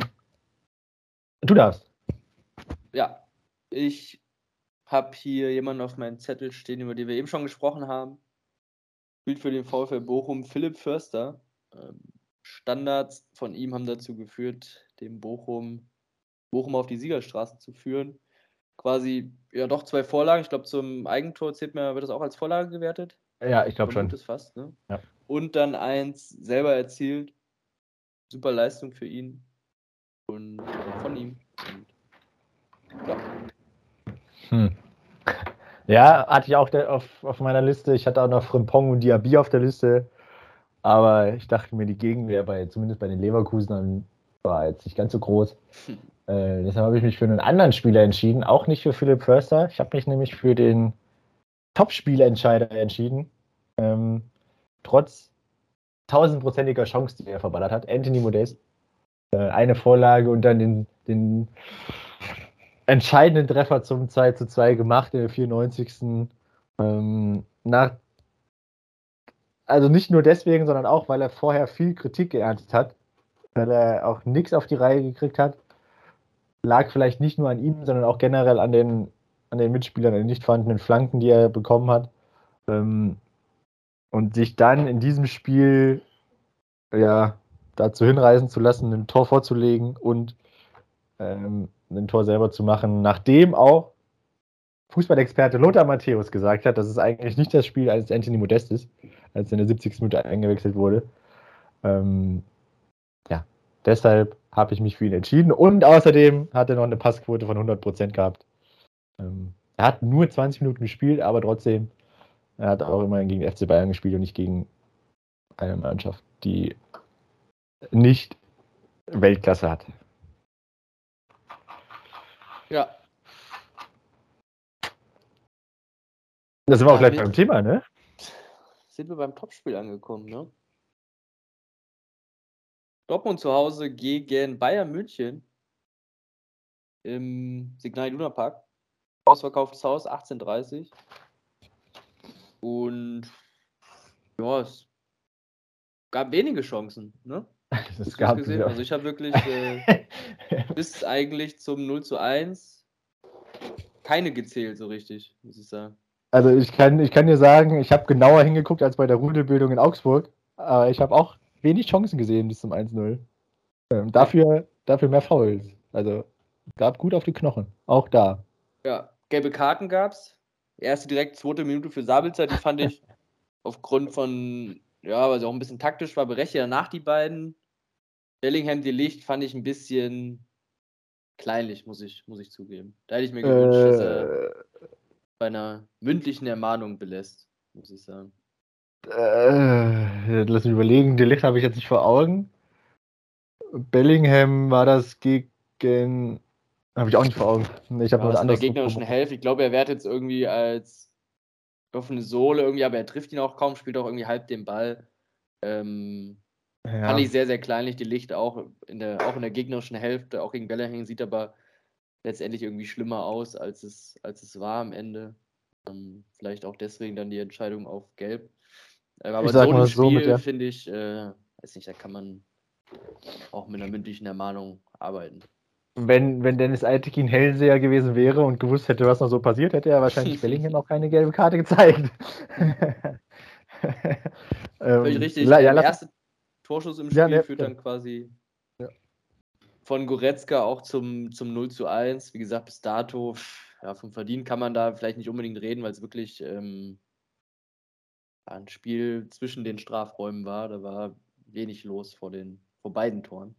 du darfst. Ja, ich habe hier jemanden auf meinem Zettel stehen, über den wir eben schon gesprochen haben. Spielt für den VfL Bochum Philipp Förster. Ähm, Standards von ihm haben dazu geführt, den Bochum, Bochum auf die Siegerstraße zu führen. Quasi, ja doch, zwei Vorlagen. Ich glaube, zum Eigentor zählt mir, wird das auch als Vorlage gewertet? Ja, ich glaube schon. Vermute es fast, ne? Ja. Und dann eins selber erzielt. Super Leistung für ihn. Und von ihm. Und ja. Hm. Ja, hatte ich auch auf, auf meiner Liste. Ich hatte auch noch Frimpong und Diaby auf der Liste. Aber ich dachte mir, die Gegenwehr bei, zumindest bei den Leverkusenern, war jetzt nicht ganz so groß. Äh, deshalb habe ich mich für einen anderen Spieler entschieden, auch nicht für Philipp Förster. Ich habe mich nämlich für den Top-Spielentscheider entschieden. Ähm, trotz tausendprozentiger Chance, die er verballert hat. Anthony Modest. Äh, eine Vorlage und dann den, den entscheidenden Treffer zum zwei zu zwei gemacht in der vierundneunzigsten. Ähm, nach, also nicht nur deswegen, sondern auch, weil er vorher viel Kritik geerntet hat, weil er auch nichts auf die Reihe gekriegt hat. Lag vielleicht nicht nur an ihm, sondern auch generell an den, an den Mitspielern, an den nicht vorhandenen Flanken, die er bekommen hat. Ähm, und sich dann in diesem Spiel ja, dazu hinreißen zu lassen, ein Tor vorzulegen und ähm, ein Tor selber zu machen, nachdem auch Fußballexperte Lothar Matthäus gesagt hat, dass es eigentlich nicht das Spiel eines Anthony Modest ist, als er in der siebzigsten Minute eingewechselt wurde. Ähm, ja, deshalb habe ich mich für ihn entschieden und außerdem hat er noch eine Passquote von hundert Prozent gehabt. Ähm, er hat nur zwanzig Minuten gespielt, aber trotzdem, er hat auch immerhin gegen F C Bayern gespielt und nicht gegen eine Mannschaft, die nicht Weltklasse hat. Ja. Da sind wir auch gleich Damit beim Thema, ne? sind wir beim Topspiel angekommen, ne? Dortmund zu Hause gegen Bayern München im Signal Iduna Park. Ausverkauftes Haus, achtzehn Uhr dreißig. Und ja, es gab wenige Chancen, ne? Es Hast du es gab gesehen? ja. Also ich habe wirklich äh, bis eigentlich zum null zu eins keine gezählt, so richtig, muss ich sagen. Also ich kann, ich kann dir sagen, ich habe genauer hingeguckt als bei der Rudelbildung in Augsburg, aber ich habe auch wenig Chancen gesehen bis zum eins null. Ähm, dafür, dafür mehr Fouls. Also gab gut auf die Knochen. Auch da. Ja, gelbe Karten gab's. Erste direkt, zweite Minute für Sabitzer, die fand ich aufgrund von, ja, weil sie auch ein bisschen taktisch war, berechtigt. Danach die beiden. Bellingham, die Licht fand ich ein bisschen kleinlich, muss ich, muss ich zugeben. Da hätte ich mir gewünscht, dass er Äh, bei einer mündlichen Ermahnung belässt, muss ich sagen. äh, lass mich überlegen, die Licht habe ich jetzt nicht vor Augen. Bellingham war das gegen. Habe ich auch nicht vor Augen. Ich habe Ja, nur ein was in der anderes. gegnerischen Hälfte. Ich glaube, er wertet jetzt irgendwie als offene Sohle irgendwie, aber er trifft ihn auch kaum, spielt auch irgendwie halb den Ball. Ähm, Ja. Fand ich sehr, sehr kleinlich. Die Licht auch in der, auch in der gegnerischen Hälfte, auch gegen Bellingham, sieht aber letztendlich irgendwie schlimmer aus, als es, als es war am Ende. Ähm, vielleicht auch deswegen dann die Entscheidung auf Gelb. Ähm, aber Ich in so sag einem mal so mit Spiel, der. finde ich, äh, weiß nicht, da kann man auch mit einer mündlichen Ermahnung arbeiten. Wenn, wenn Dennis Eitekin Hellseher gewesen wäre und gewusst hätte, was noch so passiert, hätte er wahrscheinlich Bellingham auch keine gelbe Karte gezeigt. Völlig ähm, richtig. la- ja, Ähm, lass, erste Torschuss im ja, Spiel ne, führt ja. dann quasi Ja. von Goretzka auch zum, zum null zu eins. Wie gesagt, bis dato, ja, vom Verdienen kann man da vielleicht nicht unbedingt reden, weil es wirklich ähm, ein Spiel zwischen den Strafräumen war. Da war wenig los vor, den, vor beiden Toren.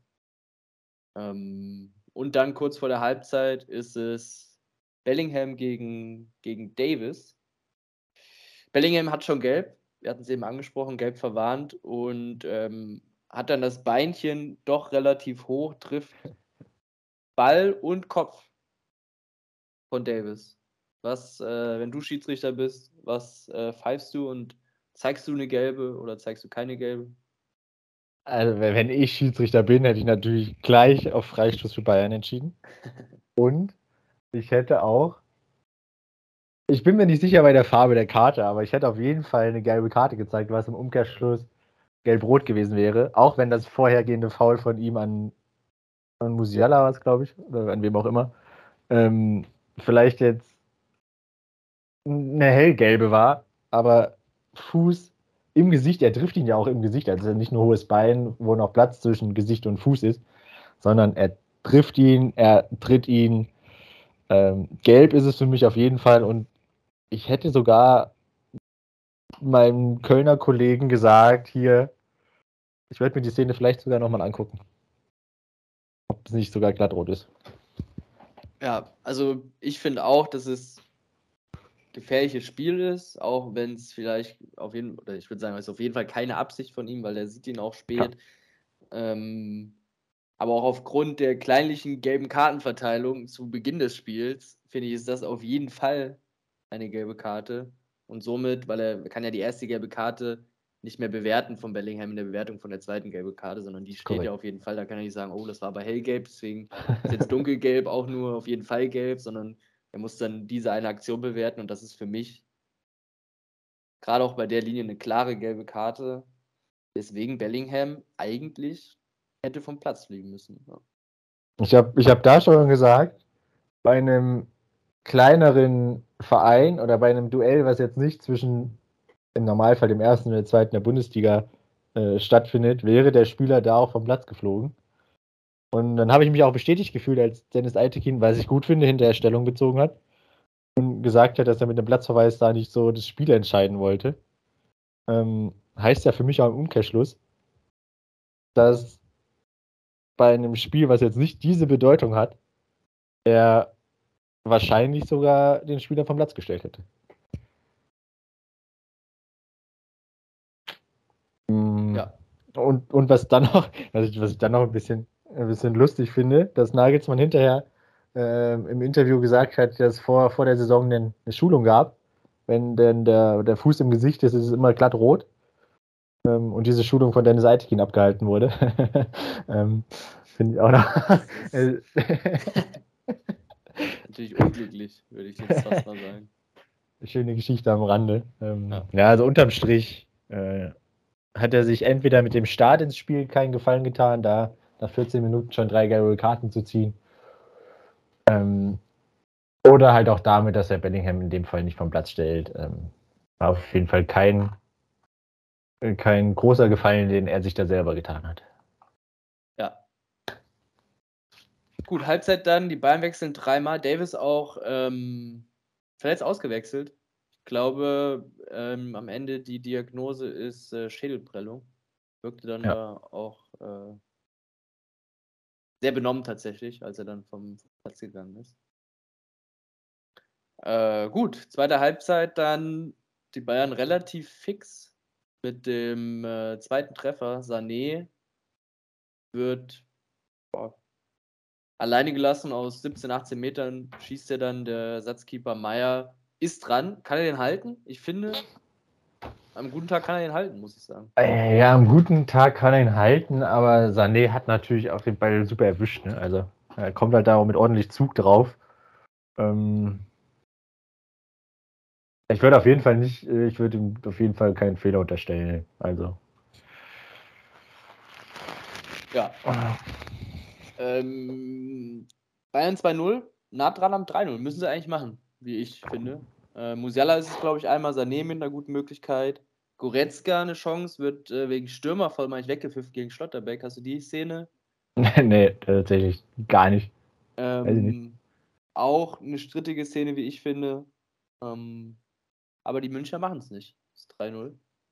Ähm, und dann kurz vor der Halbzeit ist es Bellingham gegen, gegen Davis. Bellingham hat schon gelb, wir hatten es eben angesprochen, gelb verwarnt und ähm, hat dann das Beinchen doch relativ hoch, trifft Ball und Kopf von Davis. Was, äh, wenn du Schiedsrichter bist, was äh, pfeifst du und zeigst du eine gelbe oder zeigst du keine gelbe? Also, wenn ich Schiedsrichter bin, hätte ich natürlich gleich auf Freistoß für Bayern entschieden. Und ich hätte auch, ich bin mir nicht sicher bei der Farbe der Karte, aber ich hätte auf jeden Fall eine gelbe Karte gezeigt, was im Umkehrschluss gelb-rot gewesen wäre. Auch wenn das vorhergehende Foul von ihm an, an Musiala war es, glaube ich, oder an wem auch immer, ähm, vielleicht jetzt eine hellgelbe war, aber Fuß im Gesicht, er trifft ihn ja auch im Gesicht, also nicht nur hohes Bein, wo noch Platz zwischen Gesicht und Fuß ist, sondern er trifft ihn, er tritt ihn. Ähm, gelb ist es für mich auf jeden Fall und ich hätte sogar meinem Kölner Kollegen gesagt, hier, ich werde mir die Szene vielleicht sogar nochmal angucken. Ob es nicht sogar glattrot ist. Ja, also ich finde auch, dass es gefährliches Spiel ist, auch wenn es vielleicht auf jeden oder ich würde sagen, es ist auf jeden Fall keine Absicht von ihm, weil er sieht ihn auch spät. Ähm, aber auch aufgrund der kleinlichen gelben Kartenverteilung zu Beginn des Spiels, finde ich, ist das auf jeden Fall eine gelbe Karte. Und somit, weil er kann ja die erste gelbe Karte nicht mehr bewerten von Bellingham in der Bewertung von der zweiten gelben Karte, sondern die steht Korrekt. Ja auf jeden Fall. Da kann er nicht sagen, oh, das war aber hellgelb, deswegen ist jetzt dunkelgelb auch nur auf jeden Fall gelb, sondern er muss dann diese eine Aktion bewerten und das ist für mich gerade auch bei der Linie eine klare gelbe Karte, weswegen Bellingham eigentlich hätte vom Platz fliegen müssen. Ja. Ich habe ich hab da schon gesagt, bei einem kleineren Verein oder bei einem Duell, was jetzt nicht zwischen im Normalfall dem ersten und der zweiten der Bundesliga äh, stattfindet, wäre der Spieler da auch vom Platz geflogen. Und dann habe ich mich auch bestätigt gefühlt, als Dennis Eitekin, was ich gut finde, hinterher Stellung bezogen hat und gesagt hat, dass er mit dem Platzverweis da nicht so das Spiel entscheiden wollte. Ähm, heißt ja für mich auch im Umkehrschluss, dass bei einem Spiel, was jetzt nicht diese Bedeutung hat, er wahrscheinlich sogar den Spieler vom Platz gestellt hätte. Ja. Und, und was dann noch, was ich, was ich dann noch ein bisschen, ein bisschen lustig finde, dass Nagelsmann hinterher äh, im Interview gesagt hat, dass es vor, vor der Saison eine, eine Schulung gab. Wenn denn der, der Fuß im Gesicht ist, ist es immer glatt rot. Ähm, und diese Schulung von Dennis Eitekin abgehalten wurde. ähm, finde ich auch noch. Natürlich unglücklich, würde ich jetzt fast mal sagen. Schöne Geschichte am Rande. Ähm, ja. ja, also unterm Strich äh, hat er sich entweder mit dem Start ins Spiel keinen Gefallen getan, da nach vierzehn Minuten schon drei gelbe Karten zu ziehen. Ähm, oder halt auch damit, dass er Bellingham in dem Fall nicht vom Platz stellt. Ähm, war auf jeden Fall kein, kein großer Gefallen, den er sich da selber getan hat. Ja. Gut, Halbzeit dann, die Bayern wechseln dreimal. Davis auch ähm, verletzt ausgewechselt. Ich glaube, ähm, am Ende die Diagnose ist äh, Schädelprellung. Wirkte dann ja. da auch äh, sehr benommen tatsächlich, als er dann vom Platz gegangen ist. Äh, gut, zweite Halbzeit dann die Bayern relativ fix mit dem äh, zweiten Treffer. Sané wird boah, alleine gelassen aus siebzehn, achtzehn Metern, schießt er dann, der Ersatzkeeper Meier ist dran. Kann er den halten? Ich finde, am guten Tag kann er den halten, muss ich sagen. Ja, am guten Tag kann er ihn halten, aber Sané hat natürlich auch den Ball super erwischt. Ne? Also er kommt halt da auch mit ordentlich Zug drauf. Ähm ich würde auf jeden Fall nicht, ich würde ihm auf jeden Fall keinen Fehler unterstellen. Also. Ja. Ähm, Bayern zwei null, nah dran am drei null. Müssen sie eigentlich machen, wie ich finde. Äh, Musiala ist es, glaube ich, einmal, Sané mit einer guten Möglichkeit. Goretzka eine Chance, wird äh, wegen Stürmervoll mal weggepfiffen gegen Schlotterbeck. Hast du die Szene? Nee, tatsächlich gar nicht. Ähm, Weiß ich nicht. Auch eine strittige Szene, wie ich finde. Ähm, aber die Münchner machen es nicht. Das ist drei null.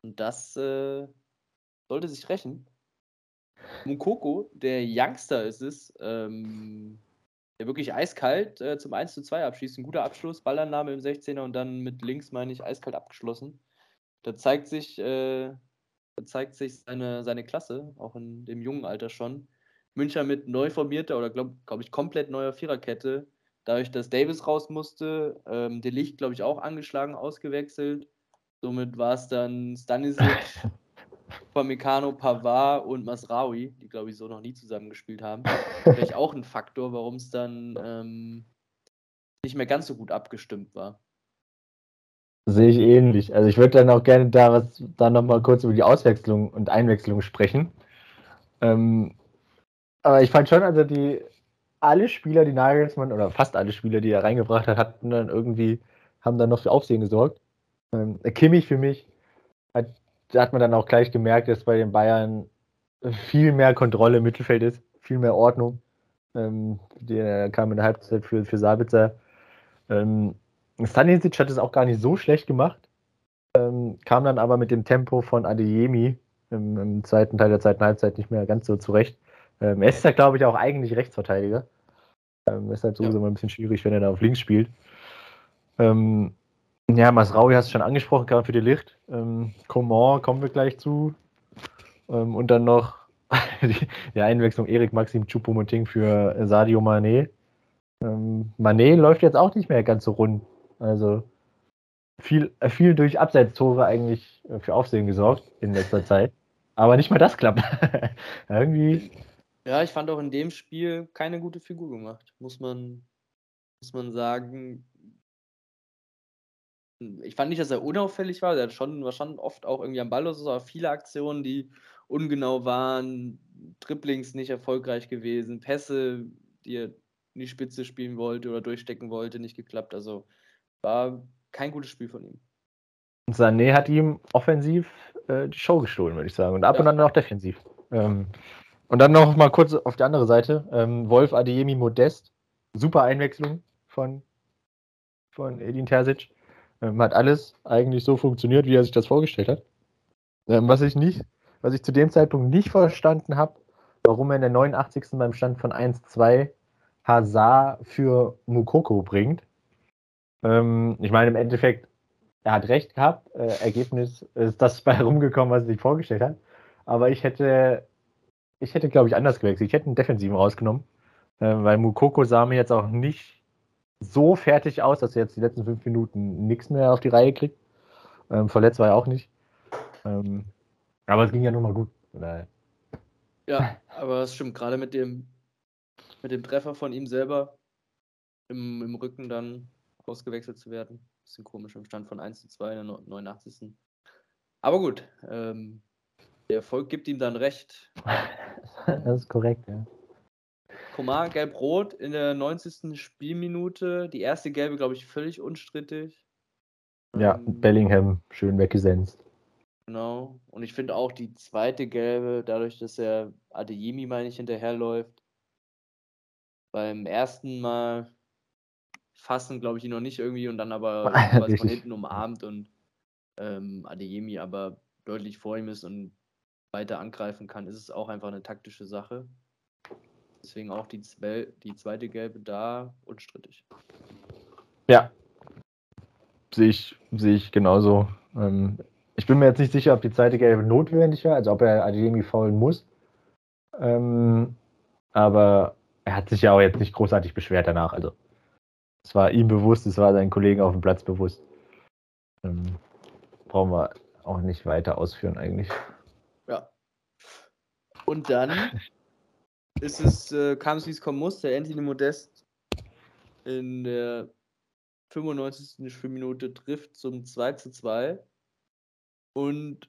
Und das äh, sollte sich rächen. Moukoko, der Youngster ist es, ähm, der wirklich eiskalt äh, zum eins zu zwei abschießt. Ein guter Abschluss, Ballannahme im sechzehner und dann mit links, meine ich, eiskalt abgeschlossen. Da zeigt sich, äh, da zeigt sich seine, seine Klasse, auch in dem jungen Alter schon. München mit neu formierter oder glaube glaub ich komplett neuer Viererkette. Dadurch, dass Davis raus musste, ähm, De Ligt, glaube ich, auch angeschlagen, ausgewechselt. Somit war es dann Stanisic, Upamecano, Pavard und Masraoui, die, glaube ich, so noch nie zusammengespielt haben. Vielleicht auch ein Faktor, warum es dann ähm, nicht mehr ganz so gut abgestimmt war. Sehe ich ähnlich. Also ich würde dann auch gerne da was da nochmal kurz über die Auswechslung und Einwechslung sprechen. Ähm, aber ich fand schon, also die alle Spieler, die Nagelsmann, oder fast alle Spieler, die er reingebracht hat, hatten dann irgendwie, haben dann noch für Aufsehen gesorgt. Ähm, Kimmich für mich, hat, da hat man dann auch gleich gemerkt, dass bei den Bayern viel mehr Kontrolle im Mittelfeld ist, viel mehr Ordnung. Ähm, der kam in der Halbzeit für, für Sabitzer. Ähm, Stanisic hat es auch gar nicht so schlecht gemacht, ähm, kam dann aber mit dem Tempo von Adeyemi im, im zweiten Teil der zweiten Halbzeit nicht mehr ganz so zurecht. Ähm, er ist ja, glaube ich, auch eigentlich Rechtsverteidiger. Ähm, ist halt sowieso Ja. mal ein bisschen schwierig, wenn er da auf links spielt. Ähm, ja, Masraoui hast du schon angesprochen, gerade für die Licht. Ähm, Coman kommen wir gleich zu. Ähm, und dann noch die, die Einwechslung Erik Maxim Choupo-Moting für Sadio Mané. Ähm, Mané läuft jetzt auch nicht mehr ganz so rund. Also viel, viel durch Abseitstore eigentlich für Aufsehen gesorgt in letzter Zeit. Aber nicht mal das klappt. Irgendwie. Ja, ich fand auch in dem Spiel keine gute Figur gemacht, muss man, muss man sagen. Ich fand nicht, dass er unauffällig war. Er hat schon, war schon oft auch irgendwie am Ball, aber viele Aktionen, die ungenau waren, Dribblings nicht erfolgreich gewesen, Pässe, die er in die Spitze spielen wollte oder durchstecken wollte, nicht geklappt. Also war kein gutes Spiel von ihm. Sané hat ihm offensiv äh, die Show gestohlen, würde ich sagen. Und ab Ja. und an auch defensiv. Ähm, und dann noch mal kurz auf die andere Seite. Ähm, Wolf, Adeyemi, Modest. Super Einwechslung von, von Edin Terzic. Ähm, hat alles eigentlich so funktioniert, wie er sich das vorgestellt hat. Ähm, was ich nicht, was ich zu dem Zeitpunkt nicht verstanden habe, warum er in der neunundachtzigsten beim Stand von eins zwei Hazard für Moukoko bringt. Ähm, ich meine, im Endeffekt, er hat recht gehabt. Äh, Ergebnis ist das bei rumgekommen, was er sich vorgestellt hat. Aber ich hätte, ich hätte, glaube ich, anders gewechselt. Ich hätte einen Defensiven rausgenommen, äh, weil Moukoko sah mir jetzt auch nicht so fertig aus, dass er jetzt die letzten fünf Minuten nichts mehr auf die Reihe kriegt. Ähm, verletzt war er auch nicht. Ähm, aber es ging ja nun mal gut. Oder? Ja, aber es stimmt, gerade mit dem, mit dem Treffer von ihm selber im, im Rücken dann ausgewechselt zu werden. Bisschen komisch im Stand von eins zu zwei in der neunundachtzigsten Aber gut, ähm, der Erfolg gibt ihm dann recht. Das ist korrekt, ja. Coman gelb-rot in der neunzigsten Spielminute. Die erste gelbe, glaube ich, völlig unstrittig. Ja, Ähm, Bellingham schön weggesenzt. Genau. Und ich finde auch die zweite gelbe, dadurch, dass er Adeyemi, meine ich, hinterherläuft. Beim ersten Mal fassen, glaube ich, ihn noch nicht irgendwie und dann aber quasi von Richtig. hinten umarmt und ähm, Adeyemi aber deutlich vor ihm ist und weiter angreifen kann, ist es auch einfach eine taktische Sache. Deswegen auch die, Zwe die zweite gelbe da unstrittig. Ja, sehe ich, sehe ich genauso. Ähm, ich bin mir jetzt nicht sicher, ob die zweite gelbe notwendig war, also ob er Adeyemi faulen muss. Ähm, aber er hat sich ja auch jetzt nicht großartig beschwert danach. Also es war ihm bewusst, es war seinen Kollegen auf dem Platz bewusst. Ähm, brauchen wir auch nicht weiter ausführen eigentlich. Ja. Und dann ist es, äh, kam es, wie es kommen musste. Anthony Modest in der fünfundneunzigsten Spielminute trifft zum zwei zu zwei und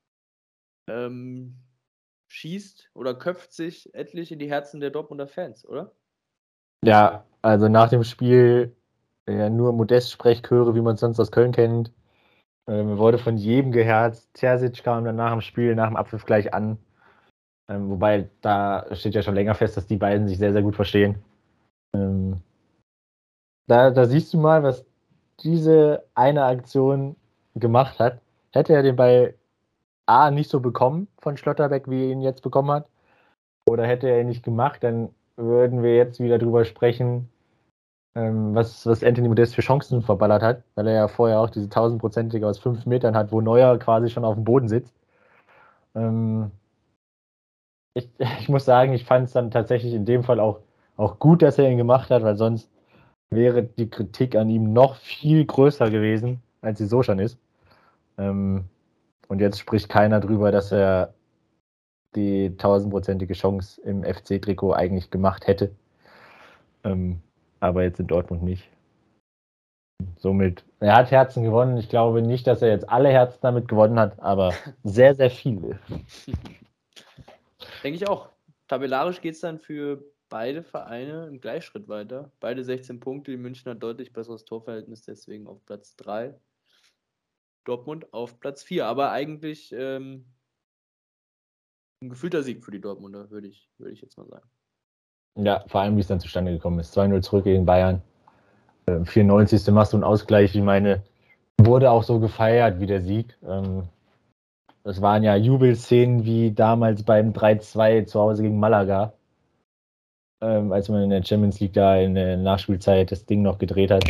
ähm, schießt oder köpft sich etlich in die Herzen der Dortmunder Fans, oder? Ja, also nach dem Spiel ja, nur Modest-Sprechchöre, wie man es sonst aus Köln kennt. Ähm, wurde von jedem geherzt. Terzic kam dann nach dem Spiel, nach dem Abpfiff gleich an. Ähm, wobei, da steht ja schon länger fest, dass die beiden sich sehr, sehr gut verstehen. Ähm, da, da siehst du mal, was diese eine Aktion gemacht hat. Hätte er den Ball A, nicht so bekommen von Schlotterbeck, wie er ihn jetzt bekommen hat. Oder hätte er ihn nicht gemacht, dann würden wir jetzt wieder drüber sprechen, ähm, was, was Anthony Modest für Chancen verballert hat, weil er ja vorher auch diese tausendprozentige aus fünf Metern hat, wo Neuer quasi schon auf dem Boden sitzt. Ähm, ich, ich muss sagen, ich fand es dann tatsächlich in dem Fall auch, auch gut, dass er ihn gemacht hat, weil sonst wäre die Kritik an ihm noch viel größer gewesen, als sie so schon ist. Ähm, und jetzt spricht keiner drüber, dass er die tausendprozentige Chance im F C-Trikot eigentlich gemacht hätte. Ähm, aber jetzt in Dortmund nicht. Somit, er hat Herzen gewonnen. Ich glaube nicht, dass er jetzt alle Herzen damit gewonnen hat, aber sehr, sehr viele. Denke ich auch. Tabellarisch geht es dann für beide Vereine im Gleichschritt weiter. Beide sechzehn Punkte. Die München hat deutlich besseres Torverhältnis, deswegen auf Platz drei. Dortmund auf Platz vier. Aber eigentlich ähm, ein gefühlter Sieg für die Dortmunder, würde ich, würde ich jetzt mal sagen. Ja, vor allem, wie es dann zustande gekommen ist. zwei null zurück gegen Bayern. vierundneunzigste machst du einen Ausgleich. Ich meine, wurde auch so gefeiert wie der Sieg. Das waren ja Jubelszenen wie damals beim drei zwei zu Hause gegen Malaga. Als man in der Champions League da in der Nachspielzeit das Ding noch gedreht hat.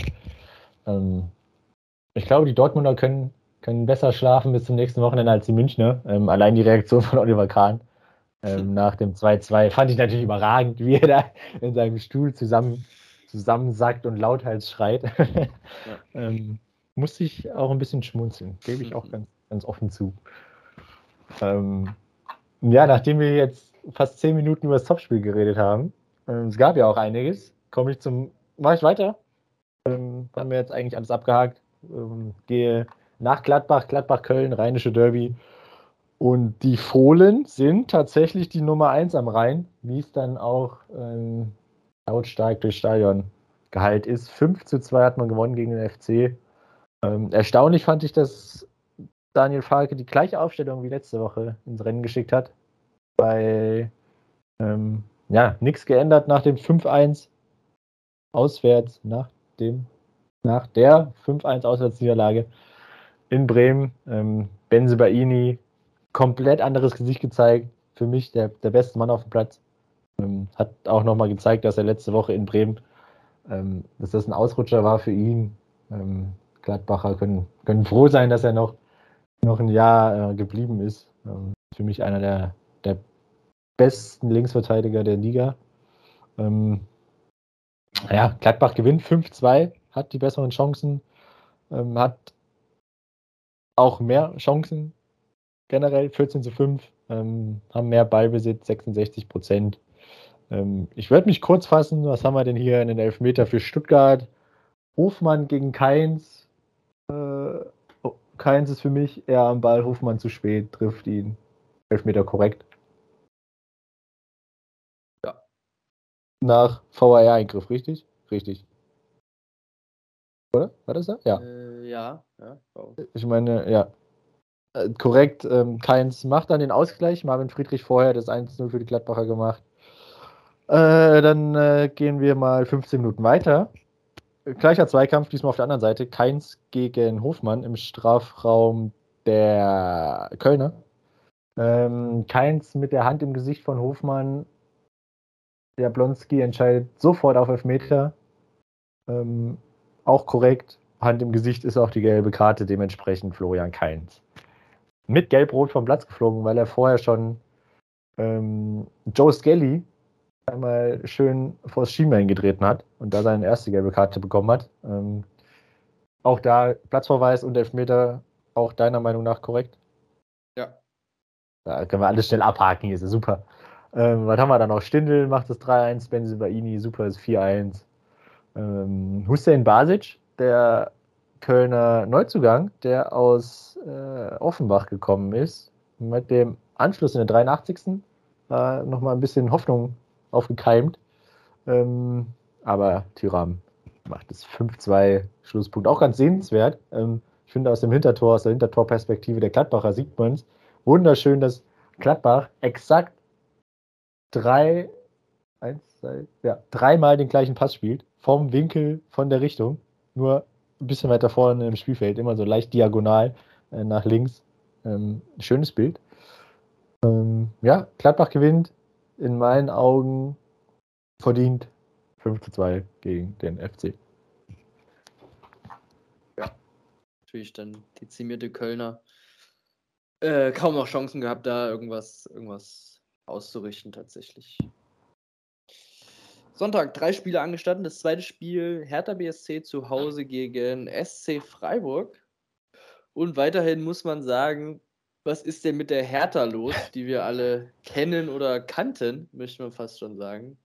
Ich glaube, die Dortmunder können, können besser schlafen bis zum nächsten Wochenende als die Münchner. Allein die Reaktion von Oliver Kahn nach dem zwei zwei fand ich natürlich überragend, wie er da in seinem Stuhl zusammen, zusammensackt und lauthals schreit. Ja. ähm, musste ich auch ein bisschen schmunzeln, gebe ich auch ganz, ganz offen zu. Ähm, ja, nachdem wir jetzt fast zehn Minuten über das Topspiel geredet haben, ähm, es gab ja auch einiges, komme ich zum, mache ich weiter? Ähm, haben wir jetzt eigentlich alles abgehakt, ähm, gehe nach Gladbach, Gladbach-Köln, Rheinische Derby. Und die Fohlen sind tatsächlich die Nummer eins am Rhein, wie es dann auch ähm, lautstark durch Stadiongehalt ist. fünf zu zwei hat man gewonnen gegen den F C. Ähm, erstaunlich fand ich, dass Daniel Farke die gleiche Aufstellung wie letzte Woche ins Rennen geschickt hat. Weil, ähm, ja, nichts geändert nach dem fünf eins auswärts, nach, dem, nach der fünf eins Auswärtsniederlage in Bremen. Ähm, Bensebaini komplett anderes Gesicht gezeigt. Für mich der, der beste Mann auf dem Platz. Ähm, hat auch nochmal gezeigt, dass er letzte Woche in Bremen, ähm, dass das ein Ausrutscher war für ihn. Ähm, Gladbacher können, können froh sein, dass er noch, noch ein Jahr äh, geblieben ist. Ähm, für mich einer der, der besten Linksverteidiger der Liga. Ähm, ja, Gladbach gewinnt fünf zwei, hat die besseren Chancen, ähm, hat auch mehr Chancen generell, vierzehn zu fünf, ähm, haben mehr Ballbesitz, sechsundsechzig Prozent. Ähm, ich werde mich kurz fassen, was haben wir denn hier in den Elfmeter für Stuttgart? Hofmann gegen Kainz. Äh, oh, Kainz ist für mich eher am Ball, Hofmann zu spät, trifft ihn. Elfmeter korrekt. Ja. Nach V A R-Eingriff, richtig? Richtig. Oder? War das da? Ja. Äh, ja, ja. Wow. Ich meine, ja. Äh, korrekt, ähm, Kainz macht dann den Ausgleich. Marvin Friedrich vorher das eins zu null für die Gladbacher gemacht. Äh, dann äh, gehen wir mal fünfzehn Minuten weiter. Gleicher Zweikampf, diesmal auf der anderen Seite. Kainz gegen Hofmann im Strafraum der Kölner. Ähm, Kainz mit der Hand im Gesicht von Hofmann. Jablonski entscheidet sofort auf Elfmeter. Ähm, auch korrekt. Hand im Gesicht ist auch die gelbe Karte, dementsprechend Florian Kainz. Mit Gelb-Rot vom Platz geflogen, weil er vorher schon ähm, Joe Skelly einmal schön vors Schienbein getreten hat und da seine erste gelbe Karte bekommen hat. Ähm, auch da Platzverweis und Elfmeter, auch deiner Meinung nach korrekt? Ja. Da können wir alles schnell abhaken, hier ist ja super. Ähm, was haben wir da noch? Stindl macht das drei eins, Bensebaini, super ist vier eins. Ähm, Hussein Basic, der Kölner Neuzugang, der aus äh, Offenbach gekommen ist, mit dem Anschluss in der dreiundachtzigsten Äh, nochmal ein bisschen Hoffnung aufgekeimt. Ähm, aber Thuram macht es fünf zwei, Schlusspunkt. Auch ganz sehenswert. Ähm, ich finde, aus dem Hintertor, aus der Hintertorperspektive der Gladbacher sieht man es wunderschön, dass Gladbach exakt drei, eins, zwei, ja, dreimal den gleichen Pass spielt. Vom Winkel, von der Richtung. Nur ein bisschen weiter vorne im Spielfeld, immer so leicht diagonal äh, nach links. Ähm, schönes Bild. Ähm, ja, Gladbach gewinnt in meinen Augen verdient fünf zu zwei gegen den F C. Ja, natürlich dann dezimierte Kölner. Äh, kaum noch Chancen gehabt, da irgendwas, irgendwas auszurichten tatsächlich. Sonntag, drei Spiele angestanden. Das zweite Spiel Hertha B S C zu Hause gegen S C Freiburg. Und weiterhin muss man sagen, was ist denn mit der Hertha los, die wir alle kennen oder kannten, möchte man fast schon sagen.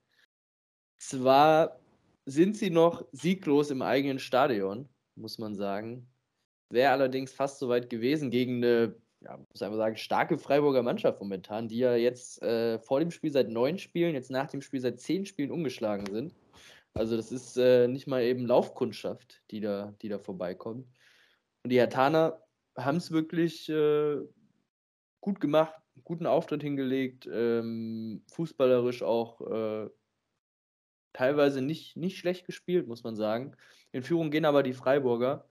Zwar sind sie noch sieglos im eigenen Stadion, muss man sagen. Wäre allerdings fast so weit gewesen gegen eine, ja, muss einfach sagen, starke Freiburger Mannschaft momentan, die ja jetzt äh, vor dem Spiel seit neun Spielen, jetzt nach dem Spiel seit zehn Spielen ungeschlagen sind. Also das ist äh, nicht mal eben Laufkundschaft, die da, die da vorbeikommt. Und die Herthaner haben es wirklich äh, gut gemacht, guten Auftritt hingelegt, ähm, fußballerisch auch äh, teilweise nicht, nicht schlecht gespielt, muss man sagen. In Führung gehen aber die Freiburger.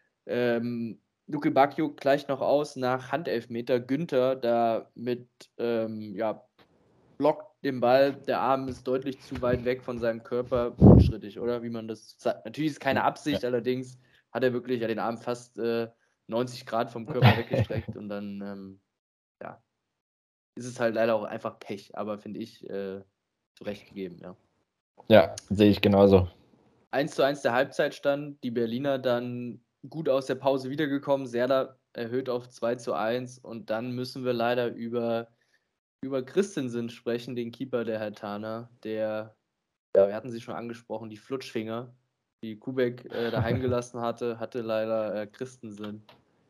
Ähm, Luke Bacchio gleicht noch aus nach Handelfmeter. Günther da mit, ähm, ja, blockt den Ball. Der Arm ist deutlich zu weit weg von seinem Körper. Unstrittig, oder? Wie man das sagt. Natürlich ist es keine Absicht, ja. Allerdings hat er wirklich ja den Arm fast äh, neunzig Grad vom Körper weggestreckt und dann, ähm, ja, ist es halt leider auch einfach Pech, aber finde ich äh, zurechtgegeben, ja. Ja, sehe ich genauso. eins zu eins der Halbzeitstand, die Berliner dann gut aus der Pause wiedergekommen, Serdar erhöht auf zwei zu eins und dann müssen wir leider über, über Christensen sprechen, den Keeper der Herthaner, der, ja, wir hatten sie schon angesprochen, die Flutschfinger, die Kubek äh, daheim gelassen hatte, hatte leider äh, Christensen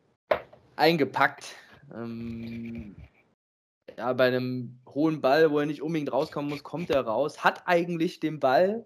eingepackt. Ähm, ja, bei einem hohen Ball, wo er nicht unbedingt rauskommen muss, kommt er raus, hat eigentlich den Ball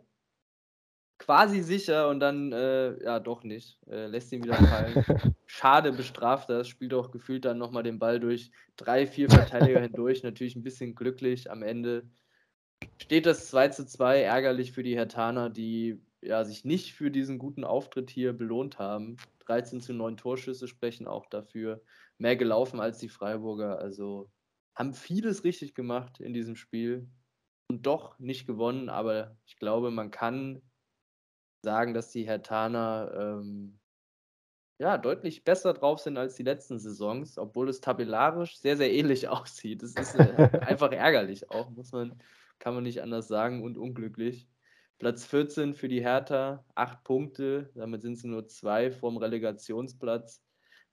quasi sicher und dann, äh, ja, doch nicht. Äh, lässt ihn wieder fallen. Schade, bestraft das, spielt auch gefühlt dann nochmal den Ball durch drei, vier Verteidiger hindurch. Natürlich ein bisschen glücklich. Am Ende steht das zwei zu zwei, ärgerlich für die Herthaner, die ja, sich nicht für diesen guten Auftritt hier belohnt haben. dreizehn zu neun Torschüsse sprechen auch dafür. Mehr gelaufen als die Freiburger. Also haben vieles richtig gemacht in diesem Spiel und doch nicht gewonnen. Aber ich glaube, man kann sagen, dass die Herthaner ähm, ja, deutlich besser drauf sind als die letzten Saisons, obwohl es tabellarisch sehr, sehr ähnlich aussieht. Das ist äh, einfach ärgerlich auch, muss man, kann man nicht anders sagen, und unglücklich. Platz vierzehn für die Hertha, acht Punkte, damit sind sie nur zwei vorm Relegationsplatz.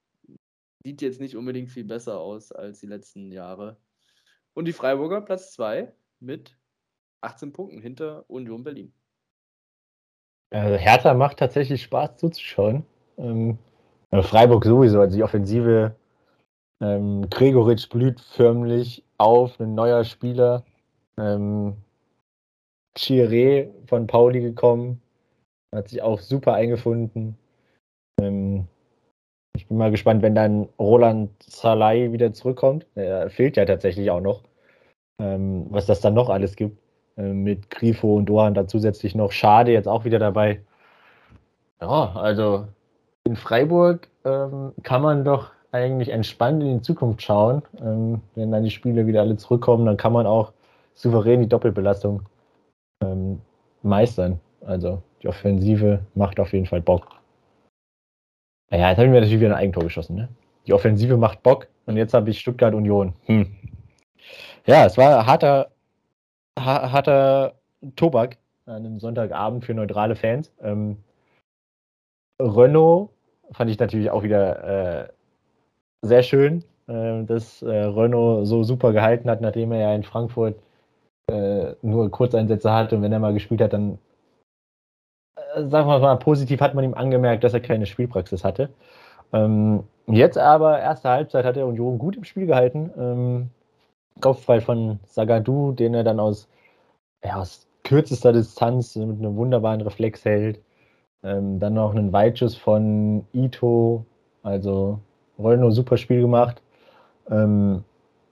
Sieht jetzt nicht unbedingt viel besser aus als die letzten Jahre. Und die Freiburger Platz zwei mit achtzehn Punkten hinter Union Berlin. Also Hertha macht tatsächlich Spaß zuzuschauen. Ähm, Freiburg sowieso, also die Offensive. Ähm, Gregoritsch blüht förmlich auf, ein neuer Spieler. Ähm, Chiré von Pauli gekommen, hat sich auch super eingefunden. Ähm, ich bin mal gespannt, wenn dann Roland Salai wieder zurückkommt. Er fehlt ja tatsächlich auch noch. Ähm, was das dann noch alles gibt. Ähm, mit Grifo und Dohan da zusätzlich noch. Schade jetzt auch wieder dabei. Ja, also in Freiburg ähm, kann man doch eigentlich entspannt in die Zukunft schauen. Ähm, wenn dann die Spieler wieder alle zurückkommen, dann kann man auch souverän die Doppelbelastung ähm, meistern. Also die Offensive macht auf jeden Fall Bock. Naja, jetzt haben wir natürlich wieder ein Eigentor geschossen. Ne? Die Offensive macht Bock und jetzt habe ich Stuttgart Union. Hm. Ja, es war harter, harter Tobak an einem Sonntagabend für neutrale Fans. Ähm, Renault fand ich natürlich auch wieder äh, sehr schön, äh, dass äh, Renault so super gehalten hat, nachdem er ja in Frankfurt äh, nur Kurzeinsätze hatte und wenn er mal gespielt hat, dann äh, sagen wir mal positiv, hat man ihm angemerkt, dass er keine Spielpraxis hatte. Ähm, jetzt aber, erste Halbzeit hat er Union gut im Spiel gehalten. Ähm, Kopfball von Zagadou, den er dann aus, ja, aus kürzester Distanz mit einem wunderbaren Reflex hält. Ähm, dann noch einen Weitschuss von Ito. Also Renault super Spiel gemacht. Ähm,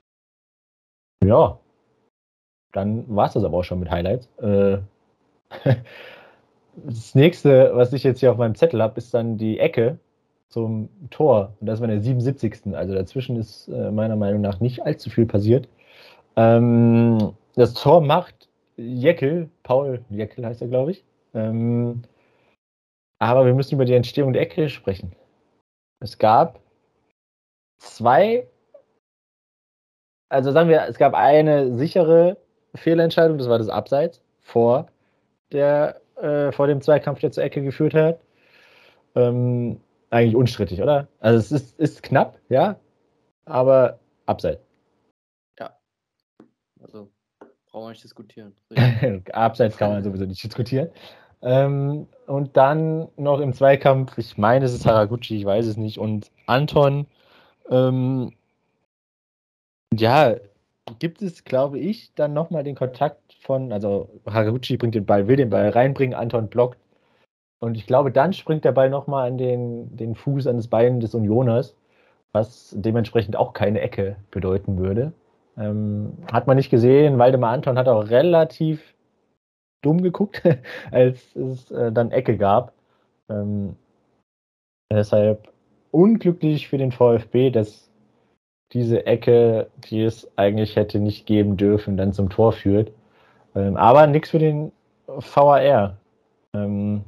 ja, dann war es das aber auch schon mit Highlights. Äh, das nächste, was ich jetzt hier auf meinem Zettel habe, ist dann die Ecke zum Tor. Und das war der siebenundsiebzigsten Also dazwischen ist äh, meiner Meinung nach nicht allzu viel passiert. Ähm, das Tor macht Jäckel, Paul Jäckel heißt er, glaube ich. Ähm, aber wir müssen über die Entstehung der Ecke sprechen. Es gab zwei, also sagen wir, es gab eine sichere Fehlentscheidung, das war das Abseits vor, der, äh, vor dem Zweikampf, der zur Ecke geführt hat. Ähm, eigentlich unstrittig, oder? Also es ist, ist knapp, ja, aber Abseits. Ja. Also, brauchen wir nicht diskutieren. Abseits kann man sowieso nicht diskutieren. Ähm, und dann noch im Zweikampf, ich meine, es ist Haraguchi, ich weiß es nicht, und Anton. Ähm, ja, gibt es, glaube ich, dann nochmal den Kontakt von, also Haraguchi bringt den Ball, will den Ball reinbringen, Anton blockt. Und ich glaube, dann springt der Ball nochmal an den, den Fuß, an das Bein des Unioners, was dementsprechend auch keine Ecke bedeuten würde. Ähm, hat man nicht gesehen. Waldemar Anton hat auch relativ dumm geguckt, als es äh, dann Ecke gab. Ähm, deshalb unglücklich für den VfB, dass diese Ecke, die es eigentlich hätte nicht geben dürfen, dann zum Tor führt. Ähm, aber nichts für den V A R. Ähm,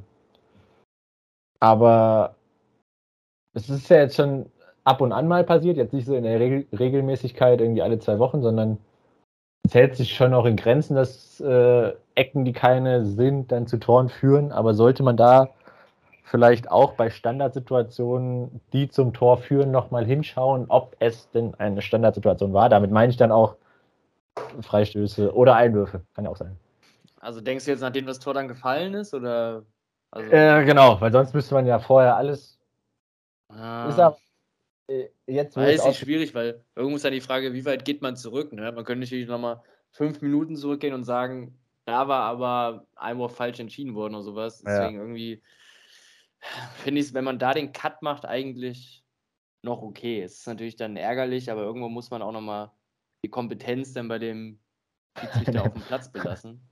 aber es ist ja jetzt schon ab und an mal passiert, jetzt nicht so in der Regel Regelmäßigkeit irgendwie alle zwei Wochen, sondern es hält sich schon auch in Grenzen, dass äh, Ecken, die keine sind, dann zu Toren führen. Aber sollte man da vielleicht auch bei Standardsituationen, die zum Tor führen, nochmal hinschauen, ob es denn eine Standardsituation war. Damit meine ich dann auch Freistöße oder Einwürfe. Kann ja auch sein. Also denkst du jetzt, nachdem das Tor dann gefallen ist, oder? Also, Äh, genau, weil sonst müsste man ja vorher alles. ah, Ist aber äh, jetzt, wo es weiß ich, aus. schwierig, weil irgendwo ist dann die Frage, wie weit geht man zurück? Ne? Man könnte natürlich nochmal fünf Minuten zurückgehen und sagen, da war aber Einwurf falsch entschieden worden oder sowas. Deswegen Ja. irgendwie finde ich es, wenn man da den Cut macht, eigentlich noch okay. Es ist natürlich dann ärgerlich, aber irgendwo muss man auch nochmal die Kompetenz dann bei dem Schiedsrichter auf dem Platz belassen.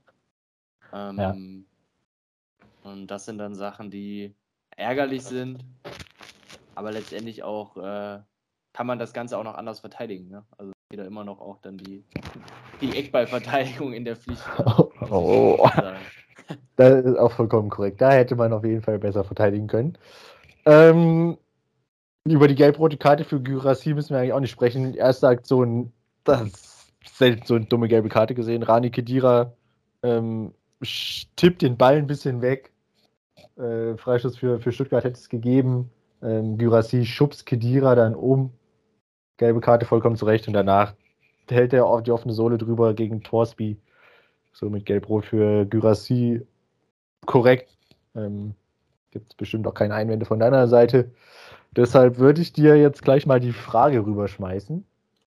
Ähm, ja. Und das sind dann Sachen, die ärgerlich sind, aber letztendlich auch äh, kann man das Ganze auch noch anders verteidigen. Ne? Also jeder immer noch auch dann die, die Eckballverteidigung in der Pflicht. Ne? Oh, oh. Das ist auch vollkommen korrekt. Da hätte man auf jeden Fall besser verteidigen können. Ähm, über die gelb-rote Karte für Gyrassi müssen wir eigentlich auch nicht sprechen. Erste Aktion, das ist selten so eine dumme gelbe Karte gesehen. Rani Kedira ähm, tippt den Ball ein bisschen weg. Äh, Freischuss für, für Stuttgart hätte es gegeben. Ähm, Gyrassi schubst Kedira dann um. Gelbe Karte vollkommen zurecht. Und danach hält er auf die offene Sohle drüber gegen Torsby. Somit gelb-rot für Gyrassi. Korrekt. Ähm, Gibt es bestimmt auch keine Einwände von deiner Seite. Deshalb würde ich dir jetzt gleich mal die Frage rüberschmeißen.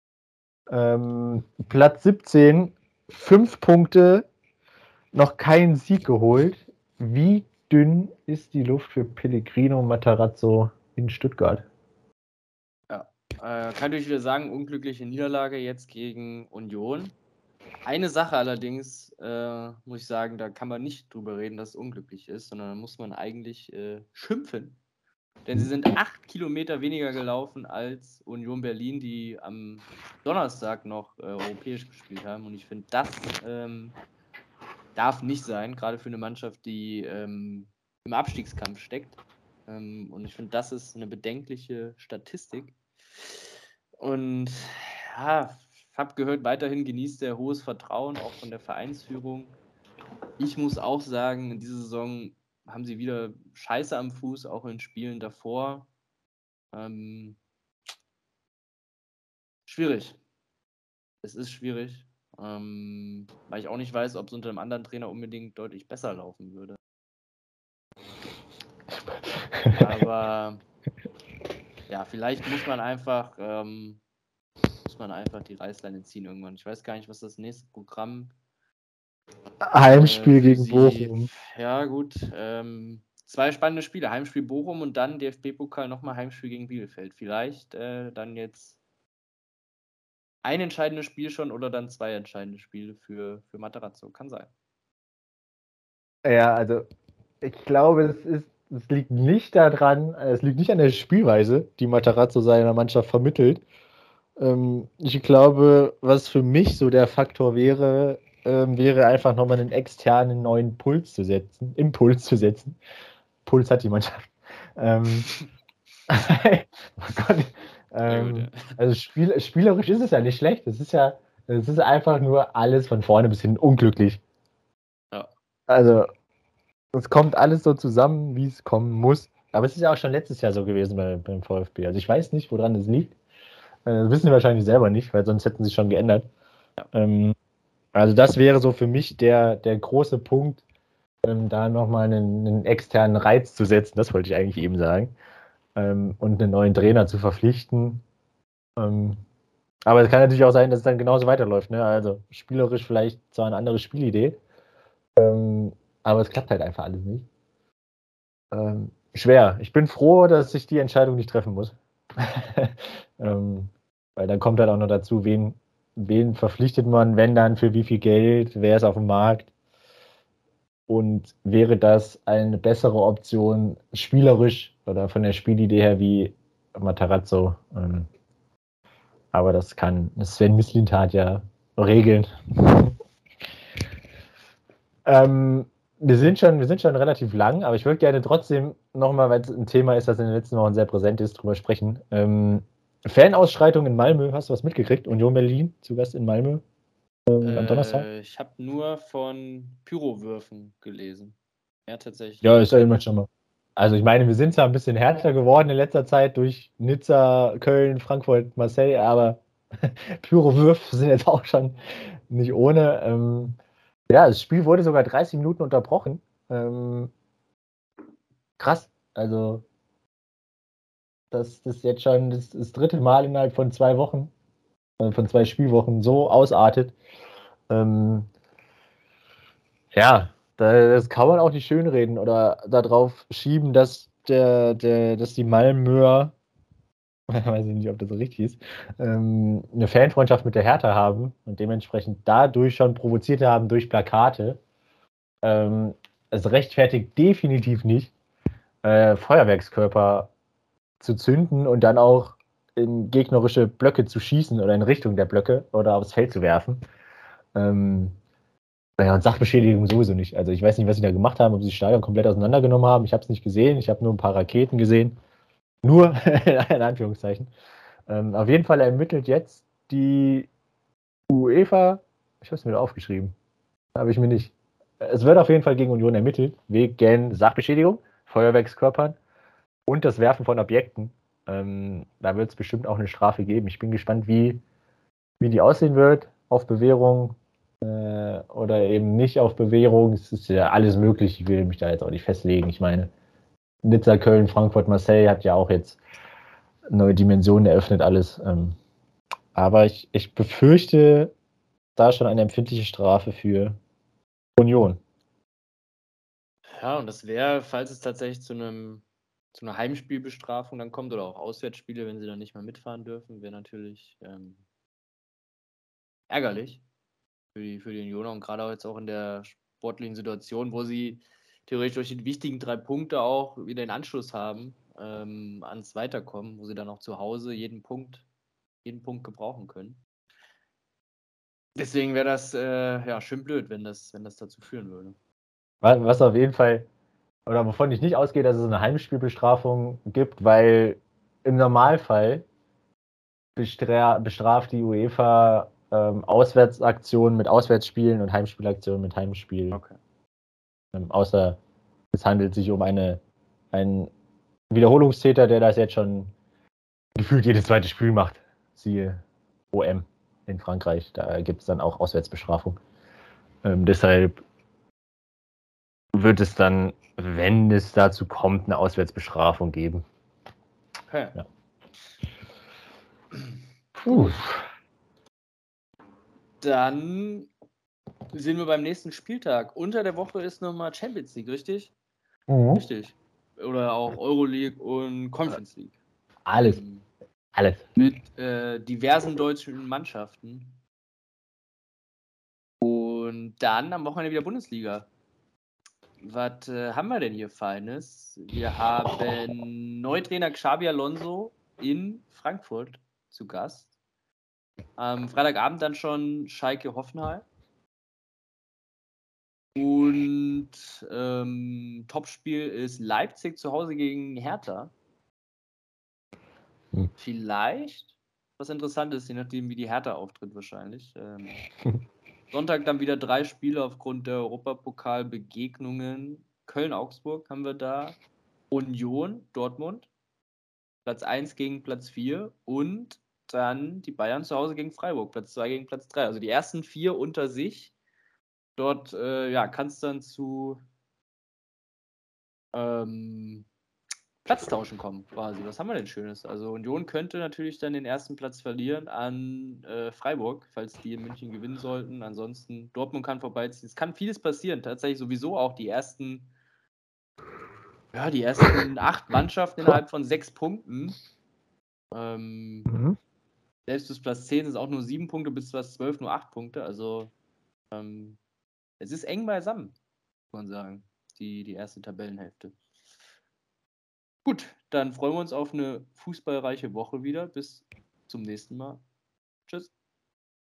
Ähm, Platz siebzehn, fünf Punkte, noch keinen Sieg geholt. Wie dünn ist die Luft für Pellegrino Matarazzo in Stuttgart? Ja, äh, kann ich wieder sagen, unglückliche Niederlage jetzt gegen Union. Eine Sache allerdings, äh, muss ich sagen, da kann man nicht drüber reden, dass es unglücklich ist, sondern da muss man eigentlich äh, schimpfen. Denn sie sind acht Kilometer weniger gelaufen als Union Berlin, die am Donnerstag noch äh, europäisch gespielt haben. Und ich finde, das ähm, darf nicht sein, gerade für eine Mannschaft, die ähm, im Abstiegskampf steckt. Ähm, und ich finde, das ist eine bedenkliche Statistik. Und ja, ich habe gehört, weiterhin genießt er hohes Vertrauen, auch von der Vereinsführung. Ich muss auch sagen, in dieser Saison haben sie wieder Scheiße am Fuß, auch in Spielen davor. Ähm, schwierig. Es ist schwierig, ähm, weil ich auch nicht weiß, ob es unter einem anderen Trainer unbedingt deutlich besser laufen würde. Aber ja, vielleicht muss man einfach, ähm, muss man einfach die Reißleine ziehen irgendwann. Ich weiß gar nicht, was das nächste Programm Heimspiel äh, für gegen sie. Bochum. Ja, gut. Ähm, zwei spannende Spiele. Heimspiel Bochum und dann D F B-Pokal nochmal Heimspiel gegen Bielefeld. Vielleicht äh, dann jetzt ein entscheidendes Spiel schon oder dann zwei entscheidende Spiele für, für Matarazzo. Kann sein. Ja, also ich glaube, es ist es liegt nicht daran, es liegt nicht an der Spielweise, die Matarazzo seiner Mannschaft vermittelt. Ähm, ich glaube, was für mich so der Faktor wäre, ähm, wäre einfach nochmal einen externen neuen Puls zu setzen, Impuls zu setzen. Puls hat die Mannschaft. Ähm, oh Gott. Ähm, gut, ja. Also spiel, spielerisch ist es ja nicht schlecht. Es ist ja, es ist einfach nur alles von vorne bis hinten unglücklich. Ja. Also, es kommt alles so zusammen, wie es kommen muss. Aber es ist ja auch schon letztes Jahr so gewesen bei, beim VfB. Also ich weiß nicht, woran es liegt. Äh, Das wissen sie wahrscheinlich selber nicht, weil sonst hätten sie schon geändert. Ja. Ähm, also das wäre so für mich der, der große Punkt, ähm, da nochmal einen, einen externen Reiz zu setzen, das wollte ich eigentlich eben sagen. Ähm, und einen neuen Trainer zu verpflichten. Ähm, aber es kann natürlich auch sein, dass es dann genauso weiterläuft. Ne? Also spielerisch vielleicht zwar eine andere Spielidee, ähm, aber es klappt halt einfach alles nicht. Ähm, schwer. Ich bin froh, dass ich die Entscheidung nicht treffen muss. ähm, weil dann kommt halt auch noch dazu, wen, wen verpflichtet man, wenn dann, für wie viel Geld, wer ist auf dem Markt. Und wäre das eine bessere Option spielerisch oder von der Spielidee her wie Matarazzo? Ähm, aber das kann Sven Mislintat ja regeln. ähm, wir sind schon, wir sind schon relativ lang, aber ich würde gerne trotzdem nochmal, weil es ein Thema ist, das in den letzten Wochen sehr präsent ist, drüber sprechen. Ähm, Fanausschreitung in Malmö, hast du was mitgekriegt? Union Berlin zu Gast in Malmö ähm, am Donnerstag? Äh, ich habe nur von Pyrowürfen gelesen. Ja, tatsächlich Ja, nicht. ist ja immer schon mal. Also ich meine, wir sind zwar ein bisschen härter geworden in letzter Zeit durch Nizza, Köln, Frankfurt, Marseille, aber Pyrowürfe sind jetzt auch schon nicht ohne. Ähm, ja, das Spiel wurde sogar dreißig Minuten unterbrochen. Ähm, krass. Also das, das ist jetzt schon das, das dritte Mal innerhalb von zwei Wochen, äh, von zwei Spielwochen so ausartet. Ähm, ja, da, das kann man auch nicht schönreden oder darauf schieben, dass der, der, dass die Malmöer, weiß ich nicht, ob das so richtig ist, ähm, eine Fanfreundschaft mit der Hertha haben und dementsprechend dadurch schon provoziert haben durch Plakate. Ähm, es rechtfertigt definitiv nicht, äh, Feuerwerkskörper zu zünden und dann auch in gegnerische Blöcke zu schießen oder in Richtung der Blöcke oder aufs Feld zu werfen. Ähm, ja, und Sachbeschädigung sowieso nicht. Also ich weiß nicht, was sie da gemacht haben, ob sie das Stadion komplett auseinandergenommen haben. Ich habe es nicht gesehen. Ich habe nur ein paar Raketen gesehen. Nur, in Anführungszeichen. Ähm, auf jeden Fall ermittelt jetzt die UEFA, ich habe es mir da aufgeschrieben, habe ich mir nicht. Es wird auf jeden Fall gegen Union ermittelt, wegen Sachbeschädigung, Feuerwerkskörpern und das Werfen von Objekten. Ähm, da wird es bestimmt auch eine Strafe geben. Ich bin gespannt, wie, wie die aussehen wird, auf Bewährung äh, oder eben nicht auf Bewährung. Es ist ja alles möglich. Ich will mich da jetzt auch nicht festlegen. Ich meine, Nizza, Köln, Frankfurt, Marseille hat ja auch jetzt neue Dimensionen eröffnet, alles. Ähm, aber ich, ich befürchte da schon eine empfindliche Strafe für Union. Ja, und das wäre, falls es tatsächlich zu einem zu einer Heimspielbestrafung dann kommt oder auch Auswärtsspiele, wenn sie dann nicht mehr mitfahren dürfen, wäre natürlich ähm, ärgerlich für die, für die Unioner und gerade auch jetzt auch in der sportlichen Situation, wo sie theoretisch durch die wichtigen drei Punkte auch wieder den Anschluss haben ähm, ans Weiterkommen, wo sie dann auch zu Hause jeden Punkt, jeden Punkt gebrauchen können. Deswegen wäre das äh, ja schön blöd, wenn das, wenn das dazu führen würde. Was auf jeden Fall, oder wovon ich nicht ausgehe, dass es eine Heimspielbestrafung gibt, weil im Normalfall bestra bestraft die UEFA ähm, Auswärtsaktionen mit Auswärtsspielen und Heimspielaktionen mit Heimspielen. Okay. Ähm, außer es handelt sich um eine, einen Wiederholungstäter, der das jetzt schon gefühlt jedes zweite Spiel macht. Siehe O M in Frankreich. Da gibt es dann auch Auswärtsbestrafung. Ähm, deshalb wird es dann, wenn es dazu kommt, eine Auswärtsbestrafung geben. Okay. Ja. Gut. Dann sind wir beim nächsten Spieltag. Unter der Woche ist nochmal Champions League, richtig? Mhm. Richtig. Oder auch Euroleague und Conference League. Alles. Ähm, Alles. mit äh, diversen deutschen Mannschaften. Und dann am Wochenende wieder Bundesliga. Was äh, haben wir denn hier Feines? Wir haben Neutrainer Xabi Alonso in Frankfurt zu Gast. Am Freitagabend dann schon Schalke Hoffenheim. Und ähm, Topspiel ist Leipzig zu Hause gegen Hertha. Hm. Vielleicht was Interessantes, je nachdem, wie die Hertha auftritt wahrscheinlich. Ähm, Sonntag dann wieder drei Spiele aufgrund der Europapokal-Begegnungen. Köln-Augsburg haben wir da. Union, Dortmund. Platz eins gegen Platz vier. Und dann die Bayern zu Hause gegen Freiburg. Platz zwei gegen Platz drei. Also die ersten vier unter sich. Dort äh, ja, kann es dann zu ähm, Platztauschen kommen, quasi. Was haben wir denn Schönes? Also Union könnte natürlich dann den ersten Platz verlieren an äh, Freiburg, falls die in München gewinnen sollten. Ansonsten Dortmund kann vorbeiziehen. Es kann vieles passieren. Tatsächlich sowieso auch die ersten, ja, die ersten acht Mannschaften innerhalb von sechs Punkten. Ähm, Mhm. Selbst bis Platz zehn sind es auch nur sieben Punkte, bis Platz zwölf nur acht Punkte. Also ähm, es ist eng beisammen, muss man sagen, die, die erste Tabellenhälfte. Gut, dann freuen wir uns auf eine fußballreiche Woche wieder. Bis zum nächsten Mal. Tschüss.